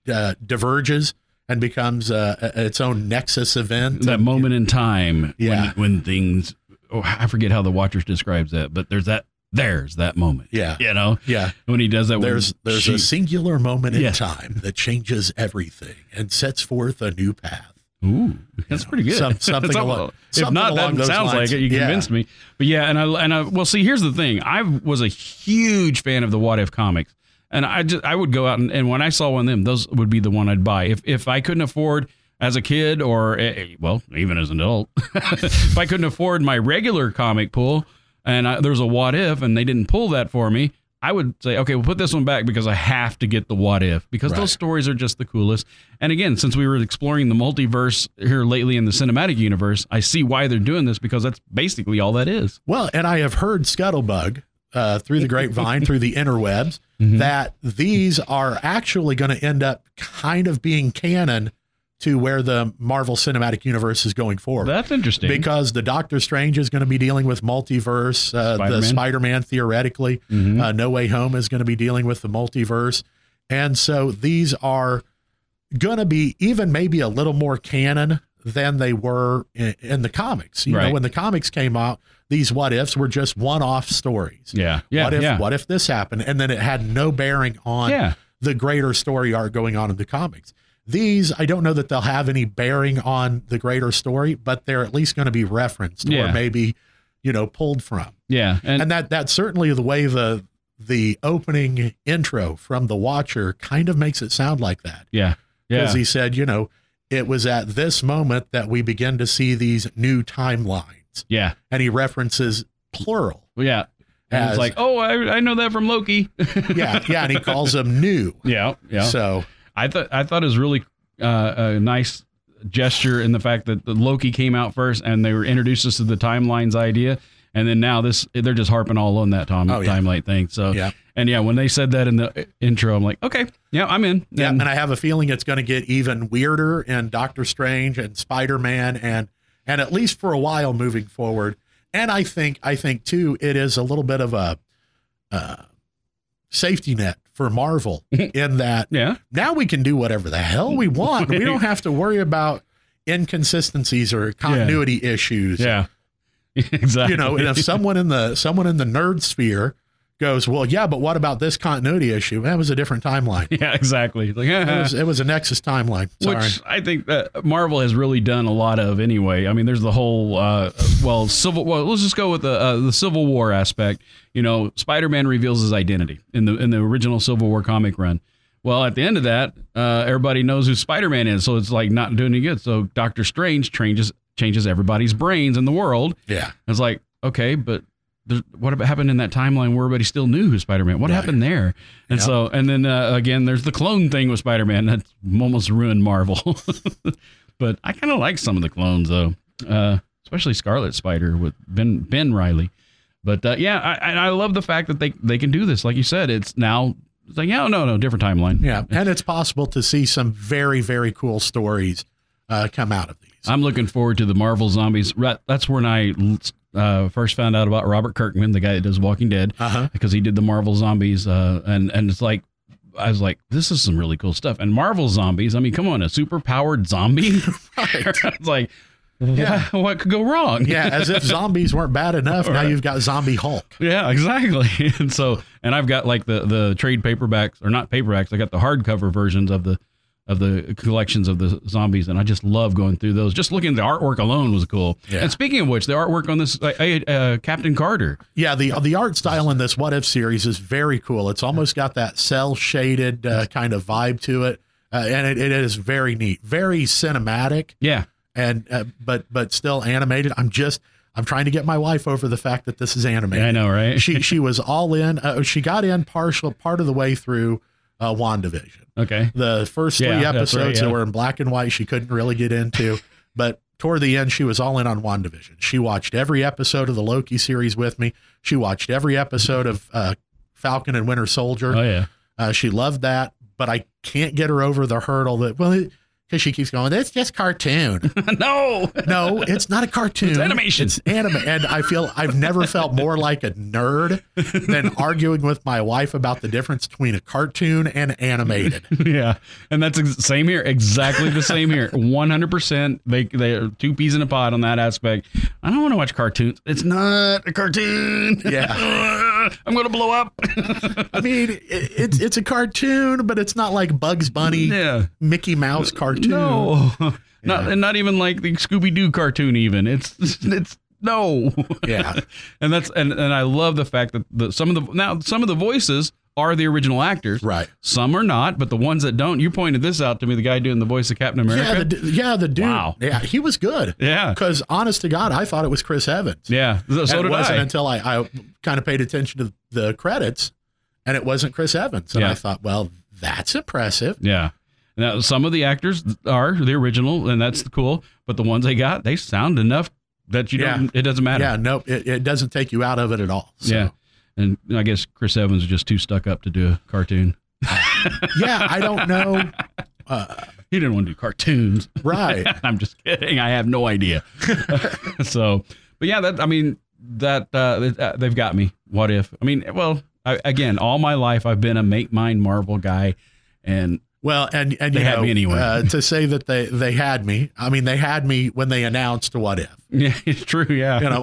diverges and becomes its own nexus event. That moment in time. Yeah. When things, I forget how the Watchers describes that, but there's that moment. Yeah. Yeah. When he does that. There's a singular moment in time that changes everything and sets forth a new path. Ooh, that's pretty good. Something along that those sounds lines. like it. You convinced me. But yeah, well, see, here's the thing. I was a huge fan of the What If comics, and I would go out and when I saw one of them, those would be the one I'd buy if I couldn't afford as a kid or even as an adult, if I couldn't afford my regular comic pool. And there's a What If, and they didn't pull that for me, I would say, okay, we'll put this one back because I have to get the What If, because those stories are just the coolest. And again, since we were exploring the multiverse here lately in the cinematic universe, I see why they're doing this, because that's basically all that is. Well, and I have heard Scuttlebug through the grapevine, through the interwebs, that these are actually going to end up kind of being canon to where the Marvel Cinematic Universe is going forward. That's interesting. Because the Doctor Strange is going to be dealing with multiverse. The Spider-Man, theoretically. No Way Home is going to be dealing with the multiverse. And so these are going to be even maybe a little more canon than they were in the comics. You know, when the comics came out, these What Ifs were just one-off stories. What if this happened? And then it had no bearing on the greater story arc going on in the comics. These, I don't know that they'll have any bearing on the greater story, but they're at least going to be referenced or maybe, pulled from. Yeah. And that's certainly the way the opening intro from The Watcher kind of makes it sound like that. Yeah. Because he said, it was at this moment that we begin to see these new timelines. Yeah. And he references plural. Yeah. And it's like, I know that from Loki. Yeah. And he calls them new. Yeah. So I thought it was really nice gesture in the fact that the Loki came out first and they were introduced us to the timelines idea. And then now they're just harping all on that timeline thing. So, when they said that in the intro, I'm like, okay, yeah, I'm in. And I have a feeling it's going to get even weirder in Doctor Strange and Spider-Man and at least for a while moving forward. And I think too, it is a little bit of a safety net for Marvel in that now we can do whatever the hell we want. We don't have to worry about inconsistencies or continuity issues. Yeah. Exactly. And if someone in the nerd sphere goes, well, yeah, but what about this continuity issue? That was a different timeline. Yeah, exactly. Like, it was a Nexus timeline. Sorry. Which I think that Marvel has really done a lot of anyway. I mean, there's the whole let's just go with the Civil War aspect. Spider-Man reveals his identity in the original Civil War comic run. Well, at the end of that, everybody knows who Spider-Man is, so it's like not doing any good. So Doctor Strange changes everybody's brains in the world. Yeah. It's like, okay, but what happened in that timeline where everybody still knew who Spider-Man? What happened there? And so, and then again, there's the clone thing with Spider-Man that almost ruined Marvel. But I kind of like some of the clones though, especially Scarlet Spider with Ben Reilly. But I love the fact that they can do this. Like you said, it's like, no, different timeline. Yeah, and it's possible to see some very, very cool stories come out of these. I'm looking forward to the Marvel Zombies. That's when I first found out about Robert Kirkman, the guy that does Walking Dead, because he did the Marvel Zombies, and it's like, I was like, this is some really cool stuff. And Marvel Zombies, I mean, come on, a super powered zombie? It's like, what could go wrong? Yeah, as if zombies weren't bad enough. Now you've got Zombie Hulk. Yeah, exactly. And I've got like the trade paperbacks, or not paperbacks, I got the hardcover versions of the collections of the zombies, and I just love going through those. Just looking at the artwork alone was cool. Yeah. And speaking of which, the artwork on this Captain Carter. Yeah, the art style in this What If series is very cool. It's almost got that cell shaded kind of vibe to it, and it is very neat, very cinematic. Yeah, and but still animated. I'm trying to get my wife over the fact that this is animated. I know, right? She was all in. She got in part of the way through WandaVision. Okay. The first three episodes that were in black and white, she couldn't really get into, but toward the end, she was all in on WandaVision. She watched every episode of the Loki series with me. She watched every episode of Falcon and Winter Soldier. Oh yeah. She loved that, but I can't get her over the hurdle that, because she keeps going, it's just cartoon. No, it's not a cartoon. It's animation. It's anime. And I've never felt more like a nerd than arguing with my wife about the difference between a cartoon and animated. Yeah. And that's same here. Exactly the same here. 100%. They're two peas in a pod on that aspect. I don't want to watch cartoons. It's not a cartoon. Yeah. I'm going to blow up. I mean, it's a cartoon, but it's not like Bugs Bunny, Mickey Mouse cartoon. No, not even like the Scooby-Doo cartoon. Even it's no. Yeah, and I love the fact that some of the voices are the original actors. Right. Some are not, but the ones that don't, you pointed this out to me. The guy doing the voice of Captain America. The dude. Wow. Yeah, he was good. Yeah. Because honest to God, I thought it was Chris Evans. Yeah. So did I. It wasn't until I kind of paid attention to the credits, and it wasn't Chris Evans, and I thought, well, that's impressive. Yeah. Now, some of the actors are the original, and that's cool. But the ones they sound enough that it doesn't matter. Yeah, no, it doesn't take you out of it at all. So. Yeah. And I guess Chris Evans is just too stuck up to do a cartoon. Yeah, I don't know. He didn't want to do cartoons. Right. I'm just kidding. I have no idea. But yeah, they've got me. What if? I mean, well, again, all my life I've been a make mine Marvel guy, and and they had me anyway. To say that they had me, I mean, they had me when they announced What If. Yeah, it's true. Yeah,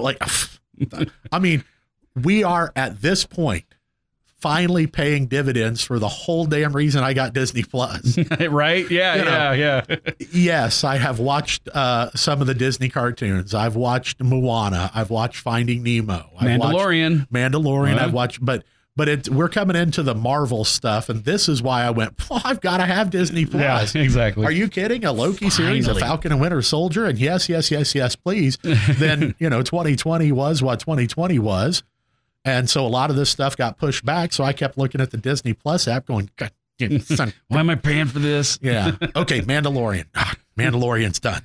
I mean, we are at this point finally paying dividends for the whole damn reason I got Disney Plus. Right? Yeah. Yes, I have watched some of the Disney cartoons. I've watched Moana. I've watched Finding Nemo. Mandalorian. I've watched, but we're coming into the Marvel stuff, and this is why I went, I've got to have Disney Plus. Yeah, exactly. Are you kidding? A Loki series, a Falcon and Winter Soldier, and yes, please. Then, 2020 was what 2020 was. And so a lot of this stuff got pushed back. So I kept looking at the Disney Plus app going, God, son, why am I paying for this? Yeah. Okay, Mandalorian. Mandalorian's done.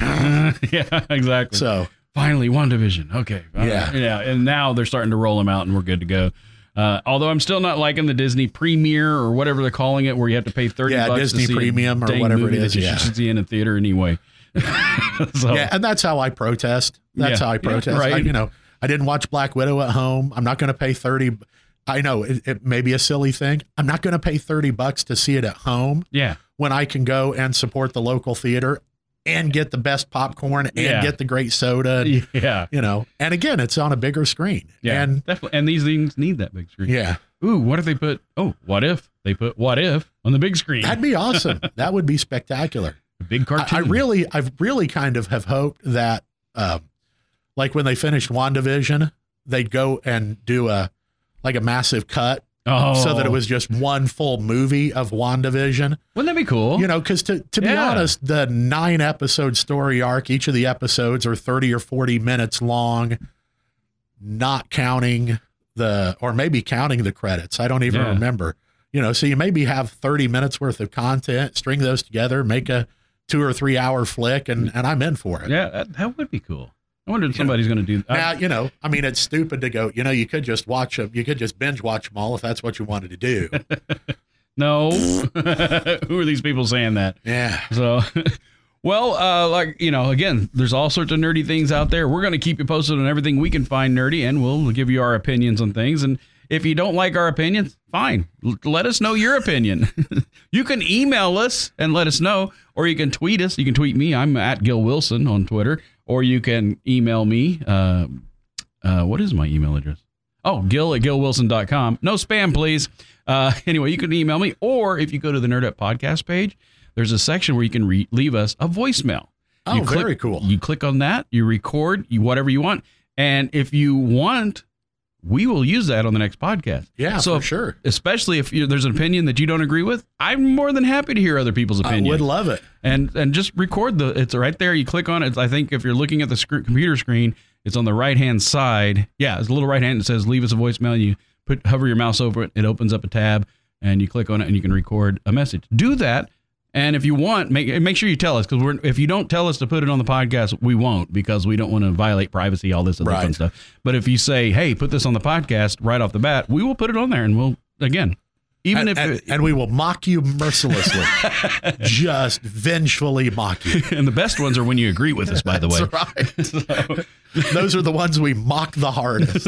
Yeah, exactly. So finally, WandaVision. Okay. Yeah. And now they're starting to roll them out and we're good to go. Although I'm still not liking the Disney Premiere or whatever they're calling it, where you have to pay $30 Disney to see Premium a or dang whatever movie it is. that you should see in a theater anyway. So, yeah, and that's how I protest. That's how I protest. right. I didn't watch Black Widow at home. I'm not going to pay 30. I know it may be a silly thing. I'm not going to pay $30 to see it at home. Yeah. When I can go and support the local theater and get the best popcorn and get the great soda. And, yeah. And again, it's on a bigger screen. Yeah. And definitely. And these things need that big screen. yeah. Ooh, what if they put, what if they put What If on the big screen? That'd be awesome. That would be spectacular. A big cartoon. I've really kind of have hoped that, like when they finished WandaVision, they'd go and do a massive cut. So that it was just one full movie of WandaVision. Wouldn't that be cool? Because to be honest, the 9-episode story arc, each of the episodes are 30 or 40 minutes long, not counting or maybe counting the credits. I don't even remember. So you maybe have 30 minutes worth of content, string those together, make a 2 or 3 hour flick, and I'm in for it. Yeah, that would be cool. I wonder if somebody's going to do that. Now, it's stupid to go, you could just watch them. You could just binge watch them all if that's what you wanted to do. No. Who are these people saying that? Yeah. So, well, again, there's all sorts of nerdy things out there. We're going to keep you posted on everything we can find nerdy, and we'll give you our opinions on things. And if you don't like our opinions, fine. Let us know your opinion. You can email us and let us know, or you can tweet us. You can tweet me. I'm at Gil Wilson on Twitter. Or you can email me. What is my email address? Oh, Gil@GilWilson.com. No spam, please. Anyway, you can email me. Or if you go to the Nerd Up podcast page, there's a section where you can leave us a voicemail. Oh, very cool. You click on that. You record whatever you want. And if you want, we will use that on the next podcast. Yeah, so for sure. Especially if there's an opinion that you don't agree with, I'm more than happy to hear other people's opinions. I would love it. And just record it's right there. You click on it. I think if you're looking at the computer screen, it's on the right-hand side. Yeah, it's a little right hand that says leave us a voicemail. You hover your mouse over it. It opens up a tab, and you click on it, and you can record a message. Do that. And if you want, make sure you tell us, because if you don't tell us to put it on the podcast, we won't, because we don't want to violate privacy, all this other fun stuff. But if you say, hey, put this on the podcast right off the bat, we will put it on there, and we'll, again, and we will mock you mercilessly. Just vengefully mock you. And the best ones are when you agree with us, by the way. That's right. Those are the ones we mock the hardest.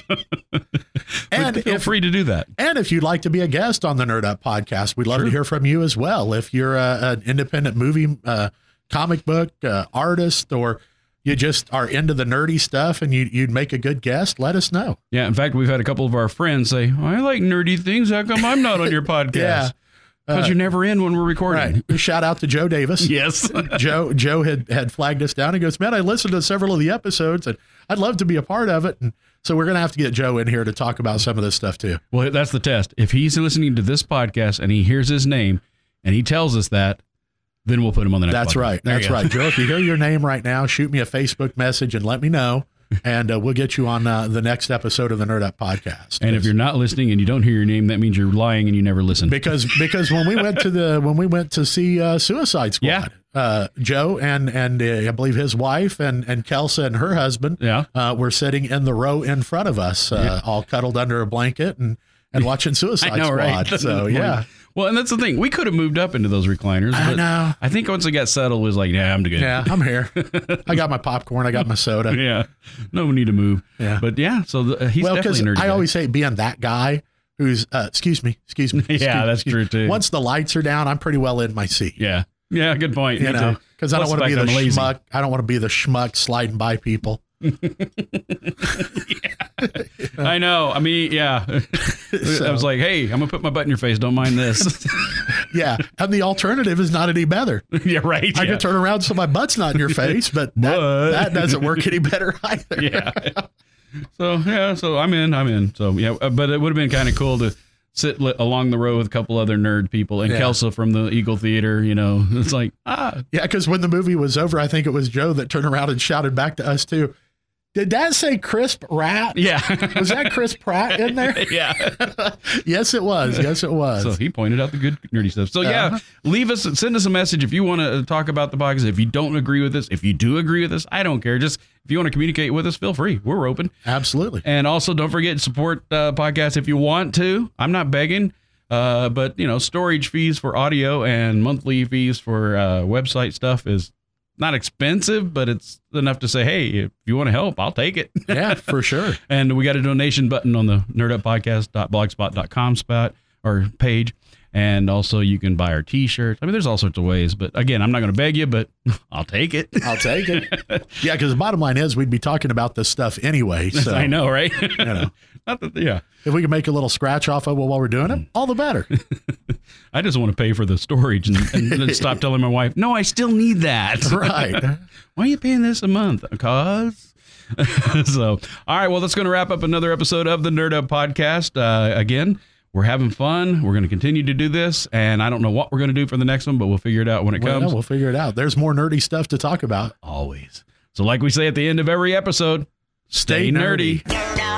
And feel free to do that. And if you'd like to be a guest on the Nerd Up podcast, we'd love to hear from you as well. If you're an independent movie, comic book artist, or you just are into the nerdy stuff and you'd make a good guest, let us know. Yeah. In fact, we've had a couple of our friends say, I like nerdy things. How come I'm not on your podcast? Yeah. Because you're never in when we're recording. Right. Shout out to Joe Davis. Yes. Joe had flagged us down. He goes, man, I listened to several of the episodes and I'd love to be a part of it. And so we're going to have to get Joe in here to talk about some of this stuff too. Well, that's the test. If he's listening to this podcast and he hears his name and he tells us that, then we'll put him on the next That's podcast. Right. That's right. Joe, if you hear your name right now, shoot me a Facebook message and let me know. And we'll get you on the next episode of the Nerd Up podcast. And if you're not listening and you don't hear your name, that means you're lying and you never listen. Because when we went to see Suicide Squad, Joe and I believe his wife and Kelsa and her husband were sitting in the row in front of us, all cuddled under a blanket and watching Suicide Squad. Right? So yeah. Well, and that's the thing. We could have moved up into those recliners. I know. I think once it got settled, it was like, yeah, I'm good. Yeah, I'm here. I got my popcorn. I got my soda. Yeah. No need to move. Yeah. But yeah, so he's definitely nerdy. I always say being that guy who's, excuse me. Yeah, that's true too. Once the lights are down, I'm pretty well in my seat. Yeah. Yeah, good point. You know, because I don't want to be the schmuck. I don't want to be the schmuck sliding by people. I know. I mean, yeah. I was like, hey, I'm going to put my butt in your face. Don't mind this. Yeah. And the alternative is not any better. Yeah, right. I could turn around so my butt's not in your face, but that doesn't work any better either. Yeah. So I'm in. So yeah, but it would have been kind of cool to sit along the row with a couple other nerd people and Kelsa from the Eagle Theater, it's like, Yeah, because when the movie was over, I think it was Joe that turned around and shouted back to us too, Did that say Crisp Rat? Yeah. Was that Chris Pratt in there? Yeah. Yes, it was. Yes, it was. So he pointed out the good nerdy stuff. So yeah, send us a message if you want to talk about the podcast. If you don't agree with us, if you do agree with us, I don't care. Just if you want to communicate with us, feel free. We're open. Absolutely. And also don't forget to support podcasts if you want to. I'm not begging, but storage fees for audio and monthly fees for website stuff is not expensive, but it's enough to say, hey, if you want to help, I'll take it. Yeah, for sure. And we got a donation button on the nerduppodcast.blogspot.com spot or page. And also you can buy our t-shirts. I mean, there's all sorts of ways, but again, I'm not going to beg you, but I'll take it. I'll take it. Yeah, because the bottom line is we'd be talking about this stuff anyway. So, I know, right? Not that, yeah. If we can make a little scratch off of it while we're doing it, all the better. I just want to pay for the storage and then stop telling my wife, no, I still need that. Right. Why are you paying this a month? Because. So, all right. Well, that's going to wrap up another episode of the Nerd Up Podcast. Again, we're having fun. We're going to continue to do this. And I don't know what we're going to do for the next one, but we'll figure it out when it comes. Yeah, we'll figure it out. There's more nerdy stuff to talk about. Always. So like we say at the end of every episode, stay nerdy. Nerd